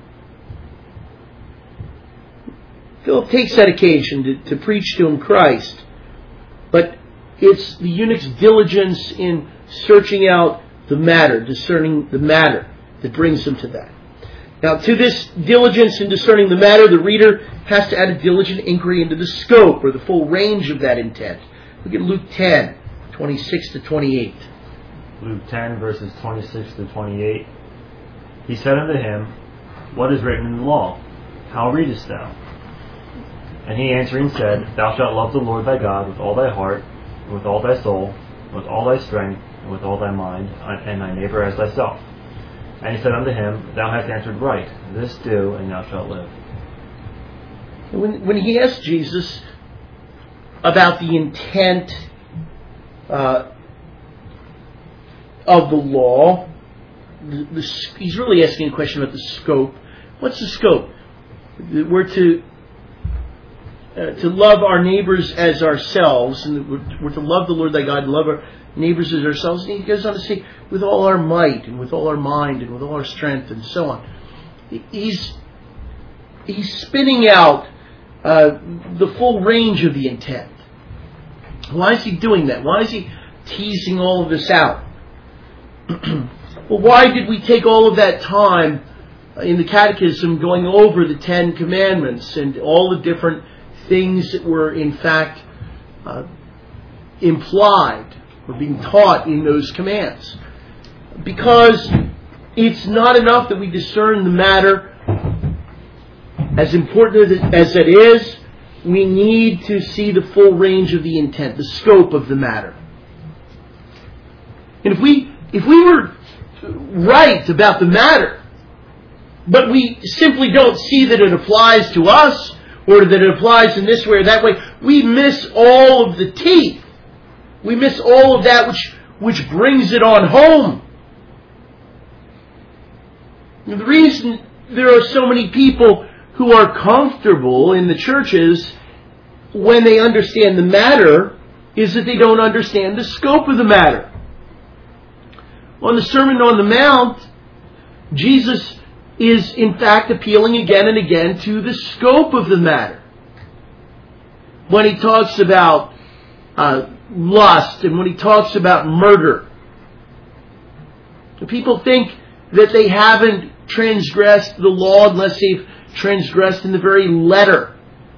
Philip takes that occasion to, to preach to him Christ, but it's the eunuch's diligence in searching out the matter, discerning the matter, that brings him to that. Now, to this diligence in discerning the matter, the reader has to add a diligent inquiry into the scope or the full range of that intent. Look at Luke ten, twenty-six to twenty-eight. Luke ten, verses twenty-six to twenty-eight. He said unto him, What is written in the law? How readest thou? And he answering said, Thou shalt love the Lord thy God with all thy heart, and with all thy soul, and with all thy strength, and with all thy mind, and thy neighbor as thyself. And he said unto him, Thou hast answered right. This do, and thou shalt live. When, when he asked Jesus about the intent uh, of the law, the, the, he's really asking a question about the scope. What's the scope? We're to uh, to love our neighbors as ourselves, and we're, we're to love the Lord thy God and love our neighbors as ourselves. And he goes on to say, with all our might and with all our mind and with all our strength and so on. He's he's spinning out uh, the full range of the intent. Why is he doing that? Why is he teasing all of this out? Well, why did we take all of that time in the Catechism going over the Ten Commandments and all the different things that were in fact uh, implied or being taught in those commands? Because it's not enough that we discern the matter. As important as it is, we need to see the full range of the intent, the scope of the matter. And if we if we were right about the matter, but we simply don't see that it applies to us, or that it applies in this way or that way, we miss all of the teeth. We miss all of that which, which brings it on home. And the reason there are so many people who are comfortable in the churches when they understand the matter is that they don't understand the scope of the matter. On the Sermon on the Mount, Jesus is in fact appealing again and again to the scope of the matter. When he talks about uh, lust and when he talks about murder, people think that they haven't transgressed the law unless they've transgressed in the very letter.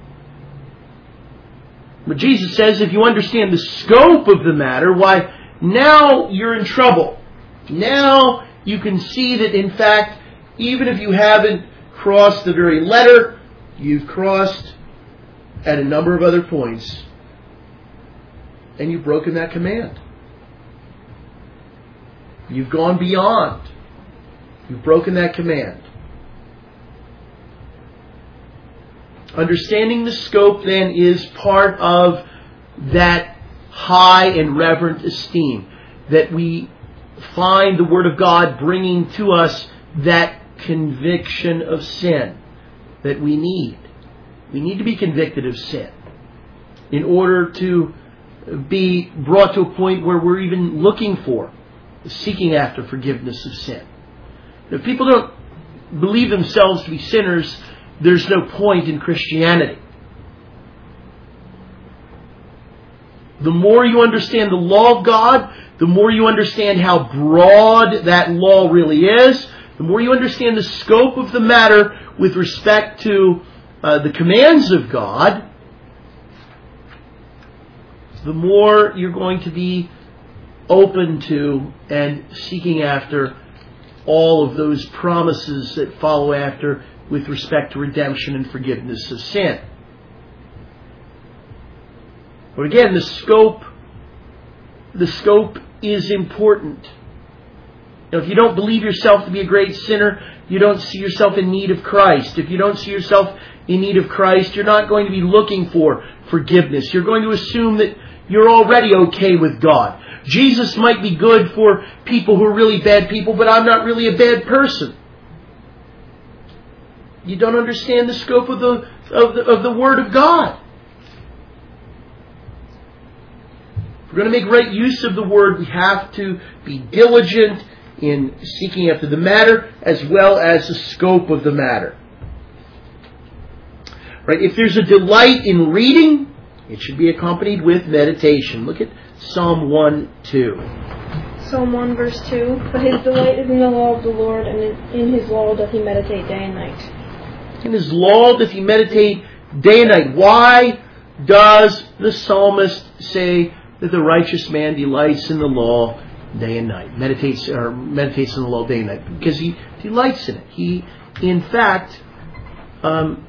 But Jesus says if you understand the scope of the matter, why, now you're in trouble. Now you can see that in fact, even if you haven't crossed the very letter, you've crossed at a number of other points, and you've broken that command. You've gone beyond. You've broken that command. Understanding the scope, then, is part of that high and reverent esteem that we find the Word of God bringing to us that conviction of sin that we need. We need to be convicted of sin in order to be brought to a point where we're even looking for, seeking after forgiveness of sin. If people don't believe themselves to be sinners, there's no point in Christianity. The more you understand the law of God, the more you understand how broad that law really is, the more you understand the scope of the matter with respect to uh, the commands of God, the more you're going to be open to and seeking after all of those promises that follow after with respect to redemption and forgiveness of sin. But again, the scope, the scope is important. Now, if you don't believe yourself to be a great sinner, you don't see yourself in need of Christ. If you don't see yourself in need of Christ, you're not going to be looking for forgiveness. You're going to assume that you're already okay with God. Jesus might be good for people who are really bad people, but I'm not really a bad person. You don't understand the scope of the of the, of the Word of God. If we're going to make right use of the Word, we have to be diligent in seeking after the matter as well as the scope of the matter. Right? If there's a delight in reading, it should be accompanied with meditation. Look at Psalm one two. Psalm one verse two. But his delight is in the law of the Lord, and in his law doth he meditate day and night. In his law doth he meditate day and night. Why does the psalmist say that the righteous man delights in the law day and night? Meditates or meditates in the law day and night. Because he delights in it. He, in fact, um,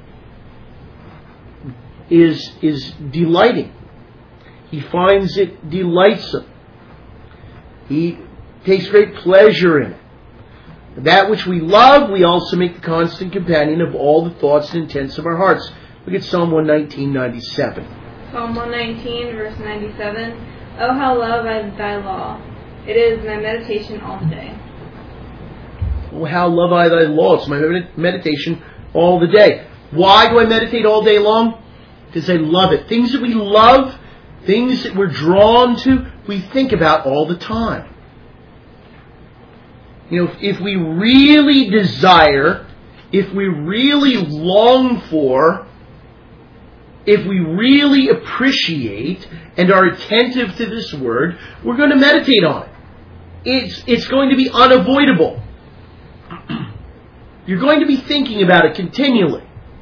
is is delighting. He finds it delightsome. He takes great pleasure in it. That which we love, we also make the constant companion of all the thoughts and intents of our hearts. Look at Psalm one nineteen, ninety-seven. Psalm one nineteen, verse ninety-seven. Oh, how love I thy law. It is my meditation all the day. Oh, how love I thy law. It's my meditation all the day. Why do I meditate all day long? Because I love it. Things that we love, things that we're drawn to, we think about all the time. You know, if we really desire, if we really long for, if we really appreciate and are attentive to this word, we're going to meditate on it. It's, it's going to be unavoidable. You're going to be thinking about it continually.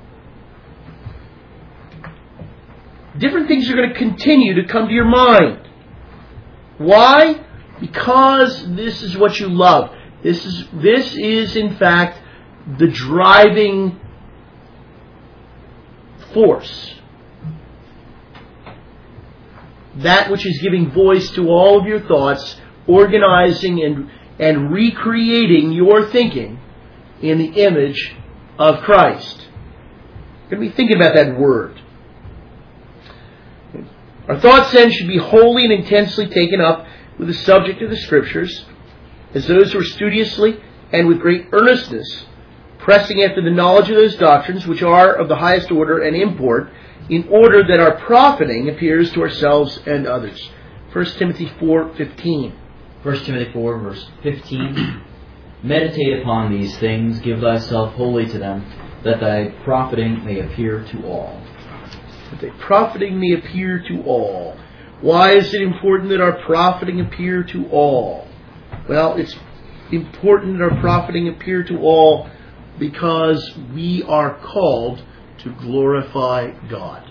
Different things are going to continue to come to your mind. Why? Because this is what you love. This is, this is in fact, the driving force. That which is giving voice to all of your thoughts, organizing and, and recreating your thinking in the image of Christ. Let me think about that word. Our thoughts then should be wholly and intensely taken up with the subject of the Scriptures, as those who are studiously and with great earnestness pressing after the knowledge of those doctrines which are of the highest order and import, in order that our profiting appears to ourselves and others. First Timothy four fifteen. First Timothy four, verse fifteen. Meditate upon these things, give thyself wholly to them, that thy profiting may appear to all. That thy profiting may appear to all. Why is it important that our profiting appear to all? Well, it's important that our profiting appear to all because we are called to glorify God.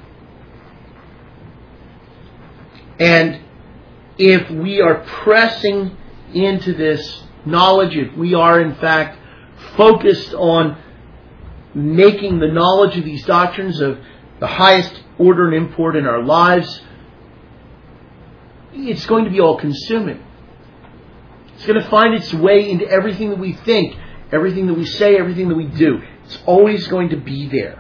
And if we are pressing into this knowledge, if we are in fact focused on making the knowledge of these doctrines of the highest order and import in our lives, it's going to be all-consuming. It's going to find its way into everything that we think, everything that we say, everything that we do. It's always going to be there.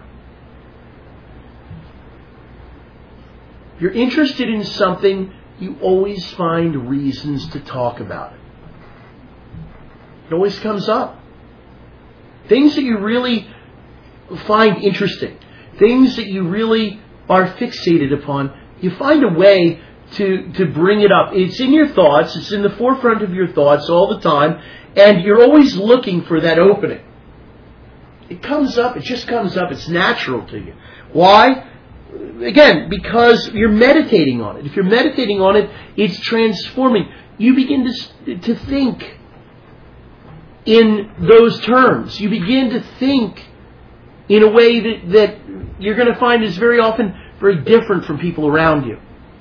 If you're interested in something, you always find reasons to talk about it. It always comes up. Things that you really find interesting, things that you really are fixated upon, you find a way to, to bring it up. It's in your thoughts, it's in the forefront of your thoughts all the time, and you're always looking for that opening. It comes up, it just comes up, it's natural to you. Why? Again, because you're meditating on it. If you're meditating on it, it's transforming. You begin to, to think in those terms. You begin to think in a way that, that you're going to find is very often very different from people around you.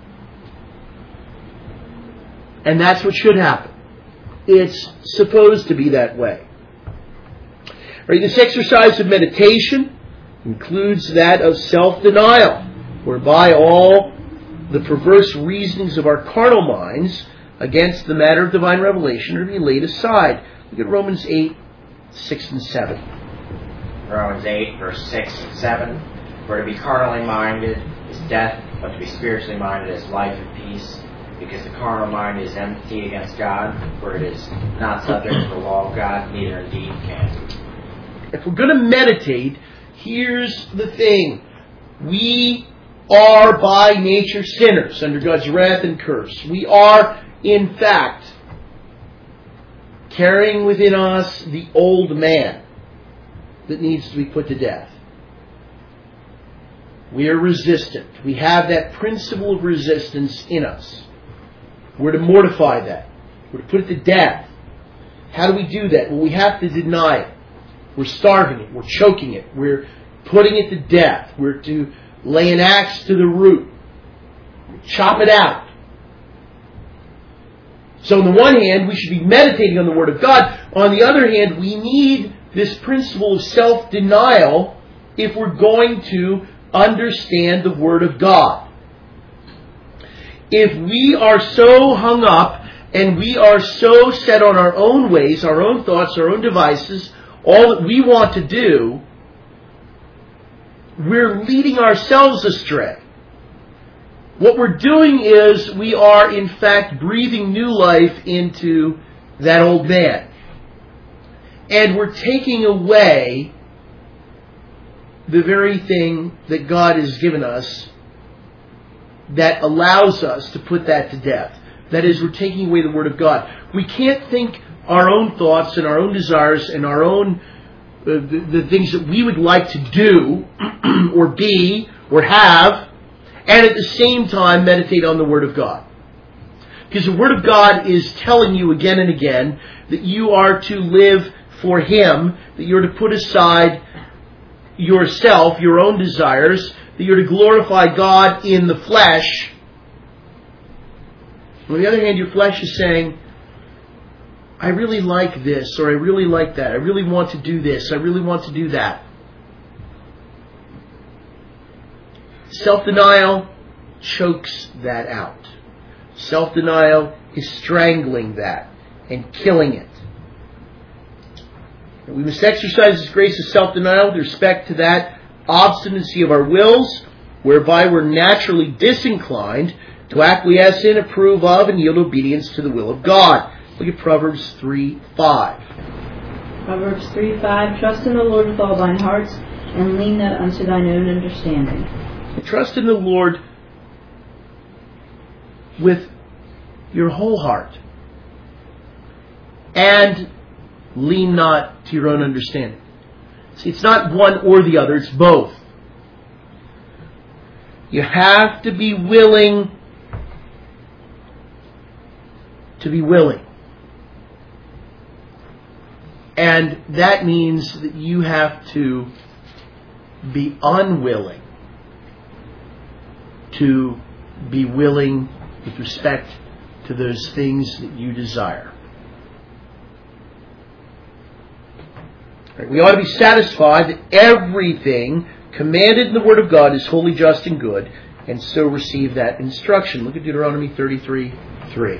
And that's what should happen. It's supposed to be that way. Right, this exercise of meditation includes that of self-denial, whereby all the perverse reasonings of our carnal minds against the matter of divine revelation are to be laid aside. Look at Romans eight, six and seven. Romans eight, verse six and seven. For to be carnally minded is death, but to be spiritually minded is life and peace. Because the carnal mind is enmity against God, for it is not subject to the law of God, neither indeed can be. If we're going to meditate, here's the thing. We are by nature sinners under God's wrath and curse. We are, in fact, carrying within us the old man that needs to be put to death. We are resistant. We have that principle of resistance in us. We're to mortify that. We're to put it to death. How do we do that? Well, we have to deny it. We're starving it. We're choking it. We're putting it to death. We're to lay an axe to the root. Chop it out. So on the one hand, we should be meditating on the Word of God. On the other hand, we need this principle of self-denial if we're going to understand the Word of God. If we are so hung up and we are so set on our own ways, our own thoughts, our own devices, all that we want to do, we're leading ourselves astray. What we're doing is we are in fact breathing new life into that old man. And we're taking away the very thing that God has given us that allows us to put that to death. That is, we're taking away the Word of God. We can't think our own thoughts and our own desires and our own uh, the, the things that we would like to do or be or have, and at the same time meditate on the Word of God. Because the Word of God is telling you again and again that you are to live for Him, that you're to put aside yourself, your own desires, that you're to glorify God in the flesh. On the other hand, your flesh is saying, I really like this, or I really like that. I really want to do this. I really want to do that. Self-denial chokes that out. Self-denial is strangling that and killing it. And we must exercise this grace of self-denial with respect to that obstinacy of our wills, whereby we're naturally disinclined to acquiesce in, approve of, and yield obedience to the will of God. Look at Proverbs three five. Proverbs three five, trust in the Lord with all thine heart, and lean not unto thine own understanding. Trust in the Lord with your whole heart, and lean not to your own understanding. See, it's not one or the other, it's both. You have to be willing to be willing. And that means that you have to be unwilling to be willing with respect to those things that you desire. Right, we ought to be satisfied that everything commanded in the Word of God is holy, just, and good, and so receive that instruction. Look at Deuteronomy thirty-three three.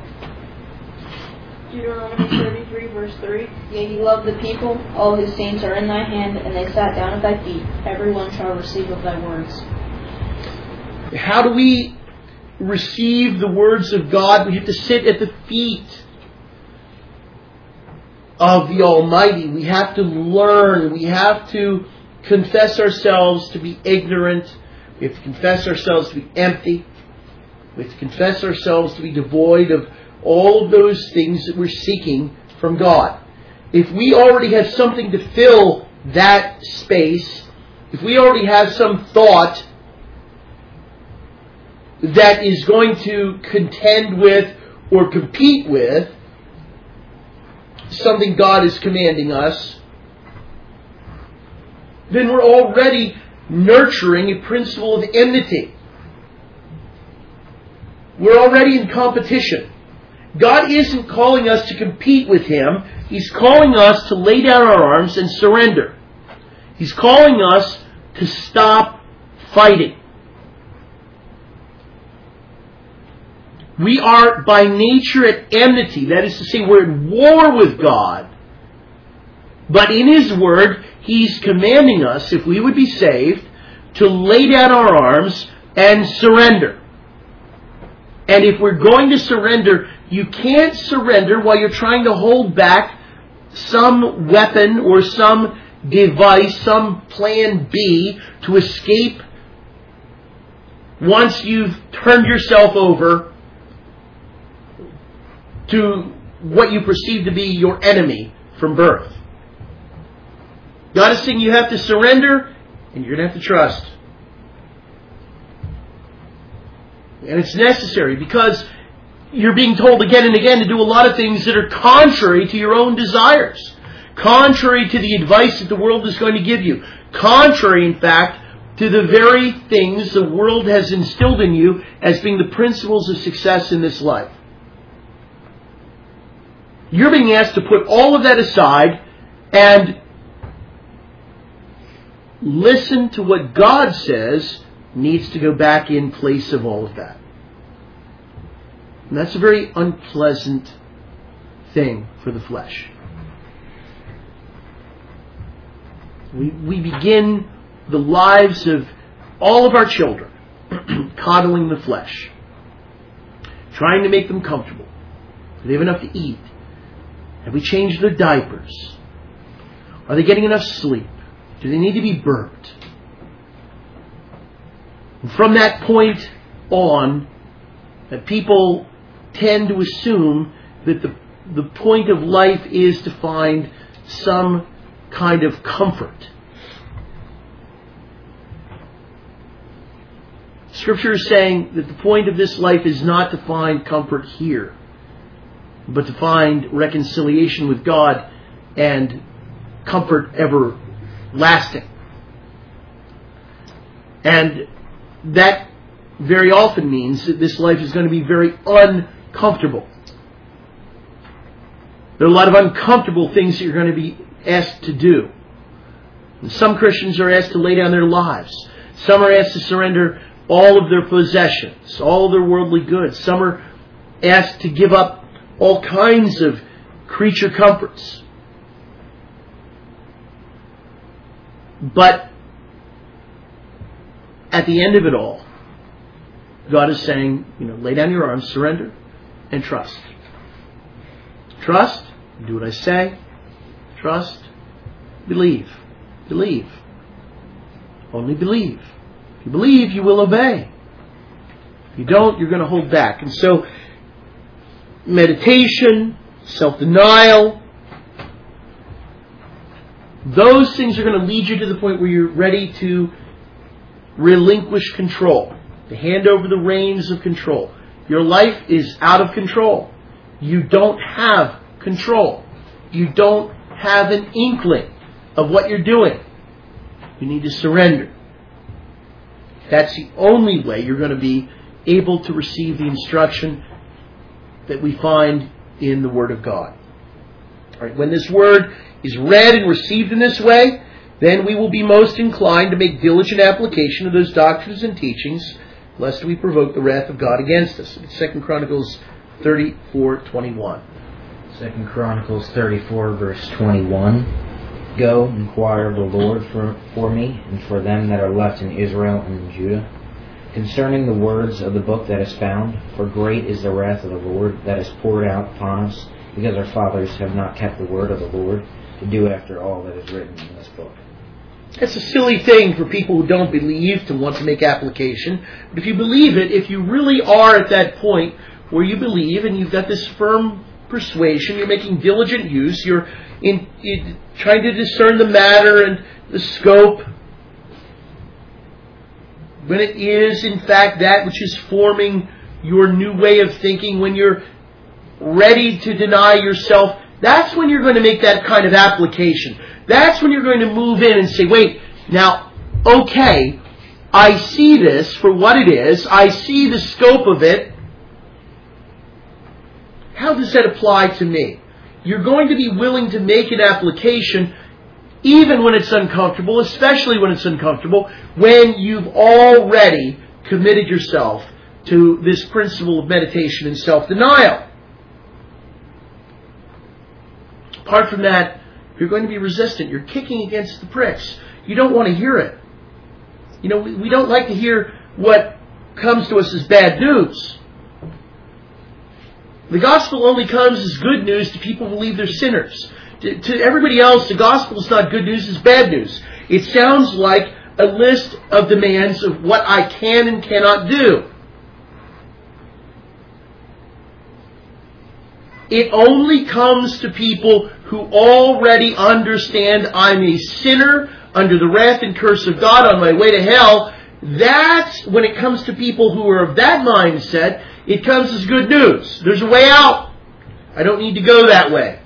Deuteronomy thirty-three, verse three. Yea, he loved the people, all his saints are in thy hand, and they sat down at thy feet. Every one shall receive of thy words. How do we receive the words of God? We have to sit at the feet of the Almighty. We have to learn. We have to confess ourselves to be ignorant. We have to confess ourselves to be empty. We have to confess ourselves to be devoid of all of those things that we're seeking from God. If we already have something to fill that space, if we already have some thought that is going to contend with or compete with something God is commanding us, then we're already nurturing a principle of enmity. We're already in competition. God isn't calling us to compete with Him. He's calling us to lay down our arms and surrender. He's calling us to stop fighting. We are by nature at enmity. That is to say, we're at war with God. But in His Word, He's commanding us, if we would be saved, to lay down our arms and surrender. And if we're going to surrender, you can't surrender while you're trying to hold back some weapon or some device, some plan B to escape once you've turned yourself over to what you perceive to be your enemy from birth. God is saying you have to surrender and you're going to have to trust. And it's necessary because you're being told again and again to do a lot of things that are contrary to your own desires. Contrary to the advice that the world is going to give you. Contrary, in fact, to the very things the world has instilled in you as being the principles of success in this life. You're being asked to put all of that aside and listen to what God says needs to go back in place of all of that. And that's a very unpleasant thing for the flesh. We, we begin the lives of all of our children coddling the flesh, trying to make them comfortable. Do they have enough to eat? Have we changed their diapers? Are they getting enough sleep? Do they need to be burped? And from that point on, that people tend to assume that the, the point of life is to find some kind of comfort. Scripture is saying that the point of this life is not to find comfort here, but to find reconciliation with God and comfort everlasting. And that very often means that this life is going to be very uncomfortable. There are a lot of uncomfortable things that you're going to be asked to do. And some Christians are asked to lay down their lives. Some are asked to surrender all of their possessions, all of their worldly goods. Some are asked to give up all kinds of creature comforts. But at the end of it all, God is saying, you know, lay down your arms, surrender, and trust. Trust, do what I say, trust, believe. Believe. Only believe. If you believe, you will obey. If you don't, you're going to hold back. And so, meditation, self-denial, those things are going to lead you to the point where you're ready to relinquish control, to hand over the reins of control. Your life is out of control. You don't have control. You don't have an inkling of what you're doing. You need to surrender. That's the only way you're going to be able to receive the instruction that we find in the Word of God. All right, when this Word is read and received in this way, then we will be most inclined to make diligent application of those doctrines and teachings, lest we provoke the wrath of God against us. Second Chronicles thirty-four twenty-one. Second Chronicles thirty-four, verse twenty-one. Go, inquire of the Lord for, for me, and for them that are left in Israel and in Judah, concerning the words of the book that is found, for great is the wrath of the Lord that is poured out upon us, because our fathers have not kept the word of the Lord, to do after all that is written in this book. It's a silly thing for people who don't believe to want to make application. But if you believe it, if you really are at that point where you believe and you've got this firm persuasion, you're making diligent use, you're in, in trying to discern the matter and the scope, when it is in fact that which is forming your new way of thinking, when you're ready to deny yourself, that's when you're going to make that kind of application. That's when you're going to move in and say, wait, now, okay, I see this for what it is. I see the scope of it. How does that apply to me? You're going to be willing to make an application even when it's uncomfortable, especially when it's uncomfortable, when you've already committed yourself to this principle of meditation and self-denial. Apart from that, you're going to be resistant. You're kicking against the pricks. You don't want to hear it. You know, we, we don't like to hear what comes to us as bad news. The gospel only comes as good news to people who believe they're sinners. To, to everybody else, the gospel is not good news, it's bad news. It sounds like a list of demands of what I can and cannot do. It only comes to people who already understand I'm a sinner under the wrath and curse of God on my way to hell. That's when it comes to people who are of that mindset, it comes as good news. There's a way out. I don't need to go that way.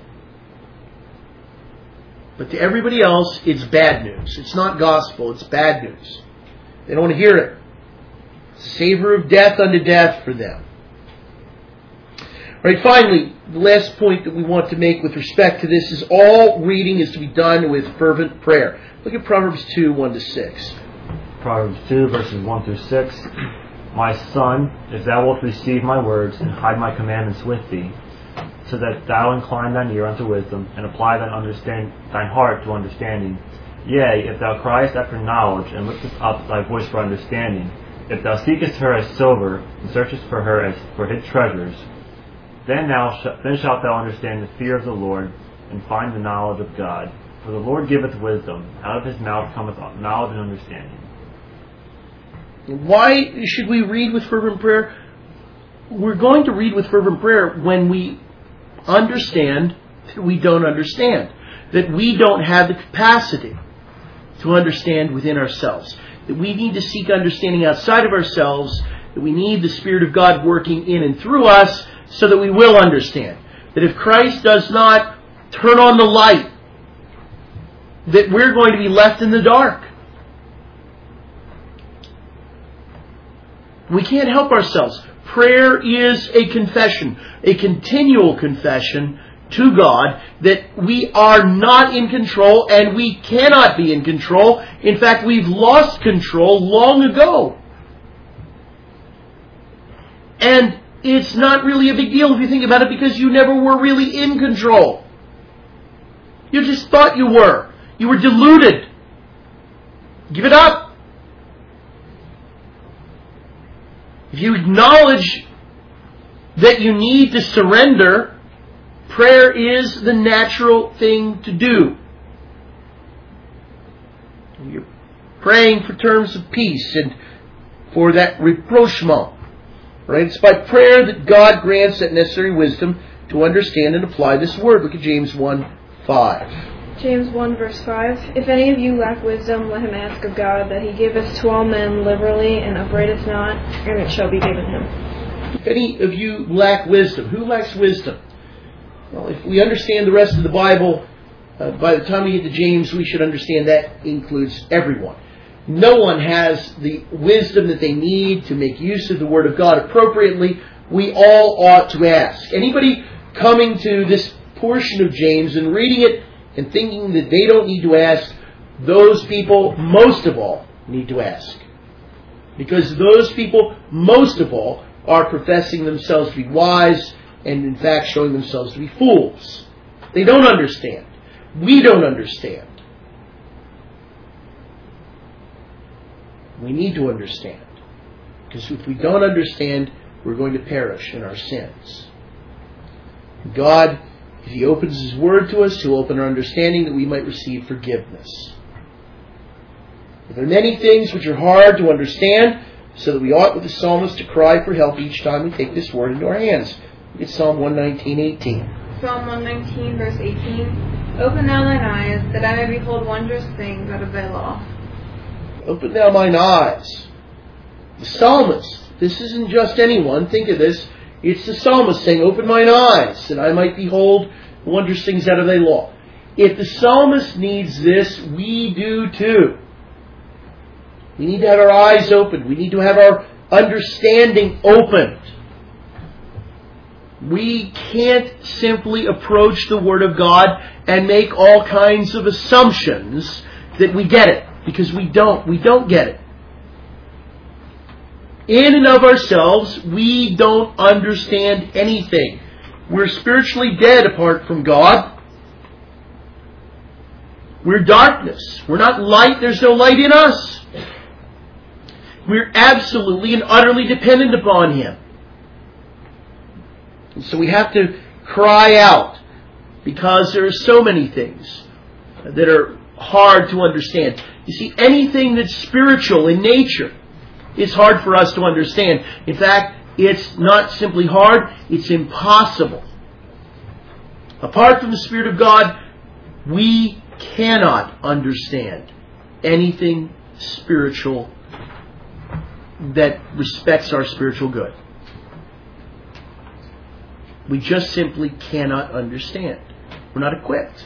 But to everybody else, it's bad news. It's not gospel, it's bad news. They don't want to hear it. Savor of death unto death for them. All right, finally, the last point that we want to make with respect to this is all reading is to be done with fervent prayer. Look at Proverbs two, one to six. Proverbs two, verses one through six. My son, if thou wilt receive my words, and hide my commandments with thee, so that thou incline thine ear unto wisdom, and apply thine understand thine heart to understanding. Yea, if thou criest after knowledge, and liftest up thy voice for understanding, if thou seekest her as silver, and searchest for her as for hid treasures, then thou sh- then shalt thou understand the fear of the Lord, and find the knowledge of God. For the Lord giveth wisdom, out of his mouth cometh knowledge and understanding. Why should we read with fervent prayer? We're going to read with fervent prayer when we understand that we don't understand. That we don't have the capacity to understand within ourselves. That we need to seek understanding outside of ourselves. That we need the Spirit of God working in and through us so that we will understand. That if Christ does not turn on the light, that we're going to be left in the dark. We can't help ourselves. Prayer is a confession, a continual confession to God that we are not in control and we cannot be in control. In fact, we've lost control long ago. And it's not really a big deal if you think about it because you never were really in control. You just thought you were. You were deluded. Give it up. If you acknowledge that you need to surrender Prayer is the natural thing to do. You're praying for terms of peace and for that rapprochement. Right? It's by prayer that God grants that necessary wisdom to understand and apply this word. Look at James one five. James one verse five. If any of you lack wisdom, let him ask of God, that he giveth to all men liberally, and upbraideth not, and it shall be given him. If any of you lack wisdom, who lacks wisdom? Well, if we understand the rest of the Bible, uh, by the time we get to James, we should understand that includes everyone. No one has the wisdom that they need to make use of the Word of God appropriately. We all ought to ask. Anybody coming to this portion of James and reading it and thinking that they don't need to ask, those people, most of all, need to ask. Because those people, most of all, are professing themselves to be wise and in fact showing themselves to be fools. They don't understand. We don't understand. We need to understand. Because if we don't understand, we're going to perish in our sins. God, if He opens His Word to us, He'll open our understanding that we might receive forgiveness. There are many things which are hard to understand, so that we ought with the psalmist to cry for help each time we take this Word into our hands. Look at Psalm one nineteen eighteen. Psalm one nineteen verse eighteen. Open thou thine eyes, that I may behold wondrous things out of thy law. Open thou mine eyes. The psalmist, this isn't just anyone, think of this. It's the psalmist saying, open mine eyes, that I might behold wondrous things out of thy law. If the psalmist needs this, we do too. We need to have our eyes opened. We need to have our understanding opened. We can't simply approach the Word of God and make all kinds of assumptions that we get it. Because we don't. We don't get it. In and of ourselves, we don't understand anything. We're spiritually dead apart from God. We're darkness. We're not light. There's no light in us. We're absolutely and utterly dependent upon Him. And so we have to cry out, because there are so many things that are hard to understand. You see, anything that's spiritual in nature is hard for us to understand. In fact, it's not simply hard, it's impossible. Apart from the Spirit of God, we cannot understand anything spiritual that respects our spiritual good. We just simply cannot understand. We're not equipped.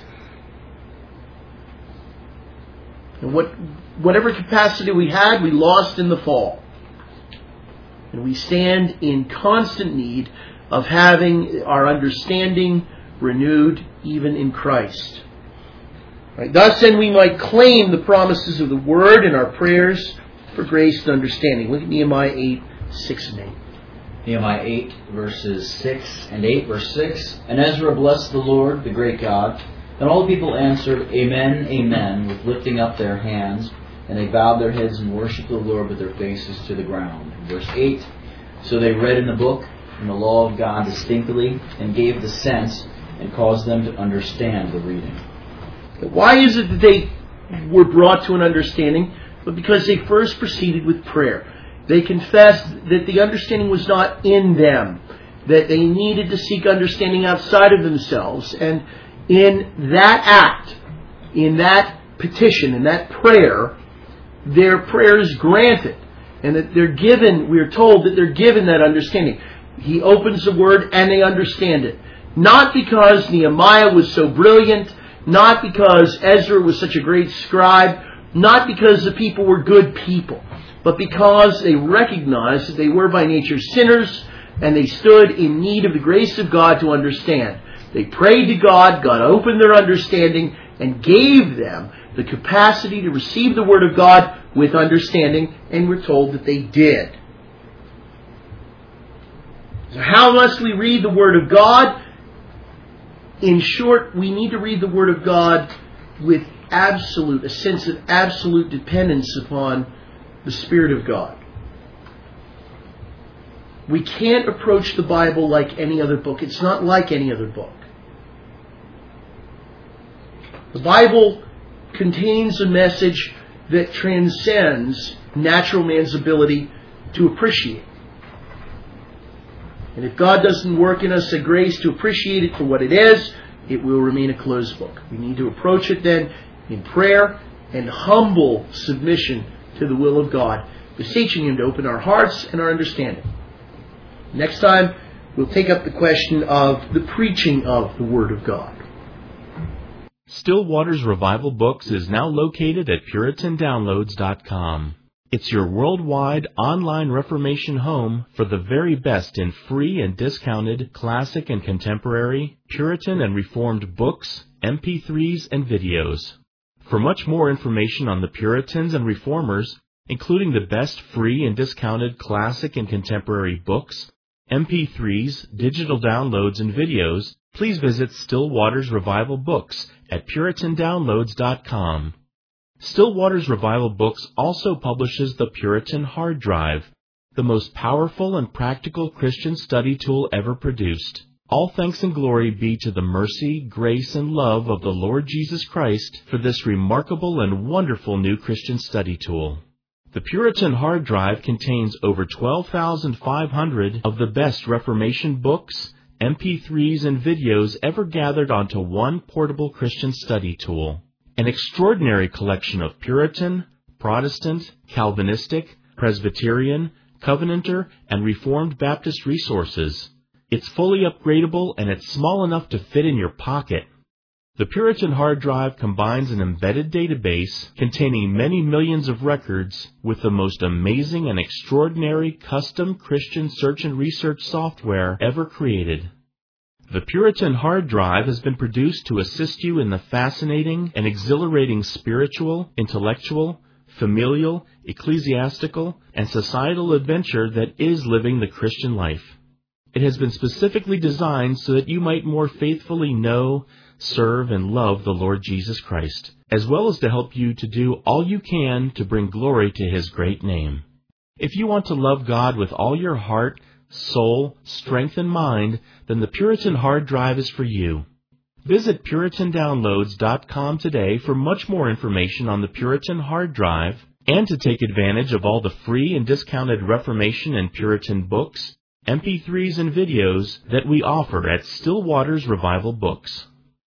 And what, whatever capacity we had, we lost in the fall. And we stand in constant need of having our understanding renewed even in Christ. Right? Thus then we might claim the promises of the Word in our prayers for grace and understanding. Look at Nehemiah eight, six and eight. Nehemiah eight, verses six and eight, verse six. And Ezra blessed the Lord, the great God. And all the people answered, Amen, Amen, with lifting up their hands. And they bowed their heads and worshipped the Lord with their faces to the ground. Verse eight. So they read in the book and the law of God distinctly, and gave the sense, and caused them to understand the reading. Why is it that they were brought to an understanding? But because they first proceeded with prayer. They confessed that the understanding was not in them, that they needed to seek understanding outside of themselves. And in that act, in that petition, in that prayer, their prayer is granted. And that they're given, we're told that they're given that understanding. He opens the Word and they understand it. Not because Nehemiah was so brilliant, not because Ezra was such a great scribe, not because the people were good people, but because they recognized that they were by nature sinners and they stood in need of the grace of God to understand. They prayed to God, God opened their understanding and gave them the capacity to receive the Word of God with understanding, and we're told that they did. So how must we read the Word of God? In short, we need to read the Word of God with absolute, a sense of absolute dependence upon the Spirit of God. We can't approach the Bible like any other book. It's not like any other book. The Bible contains a message that transcends natural man's ability to appreciate. And if God doesn't work in us a grace to appreciate it for what it is, it will remain a closed book. We need to approach it then in prayer and humble submission to the will of God, beseeching Him to open our hearts and our understanding. Next time, we'll take up the question of the preaching of the Word of God. Still Waters Revival Books is now located at Puritan Downloads dot com. It's your worldwide online Reformation home for the very best in free and discounted classic and contemporary, Puritan and Reformed books, M P threes, and videos. For much more information on the Puritans and Reformers, including the best free and discounted classic and contemporary books, M P threes, digital downloads, and videos, please visit Still Waters Revival Books at Puritan Downloads dot com. Still Waters Revival Books also publishes the Puritan Hard Drive, the most powerful and practical Christian study tool ever produced. All thanks and glory be to the mercy, grace, and love of the Lord Jesus Christ for this remarkable and wonderful new Christian study tool. The Puritan Hard Drive contains over twelve thousand five hundred of the best Reformation books, M P threes, and videos ever gathered onto one portable Christian study tool. An extraordinary collection of Puritan, Protestant, Calvinistic, Presbyterian, Covenanter, and Reformed Baptist resources. It's fully upgradable and it's small enough to fit in your pocket. The Puritan Hard Drive combines an embedded database containing many millions of records with the most amazing and extraordinary custom Christian search and research software ever created. The Puritan Hard Drive has been produced to assist you in the fascinating and exhilarating spiritual, intellectual, familial, ecclesiastical, and societal adventure that is living the Christian life. It has been specifically designed so that you might more faithfully know, serve, and love the Lord Jesus Christ, as well as to help you to do all you can to bring glory to His great name. If you want to love God with all your heart, soul, strength, and mind, then the Puritan Hard Drive is for you. Visit Puritan Downloads dot com today for much more information on the Puritan Hard Drive and to take advantage of all the free and discounted Reformation and Puritan books, M P threes, and videos that we offer at Still Waters Revival Books.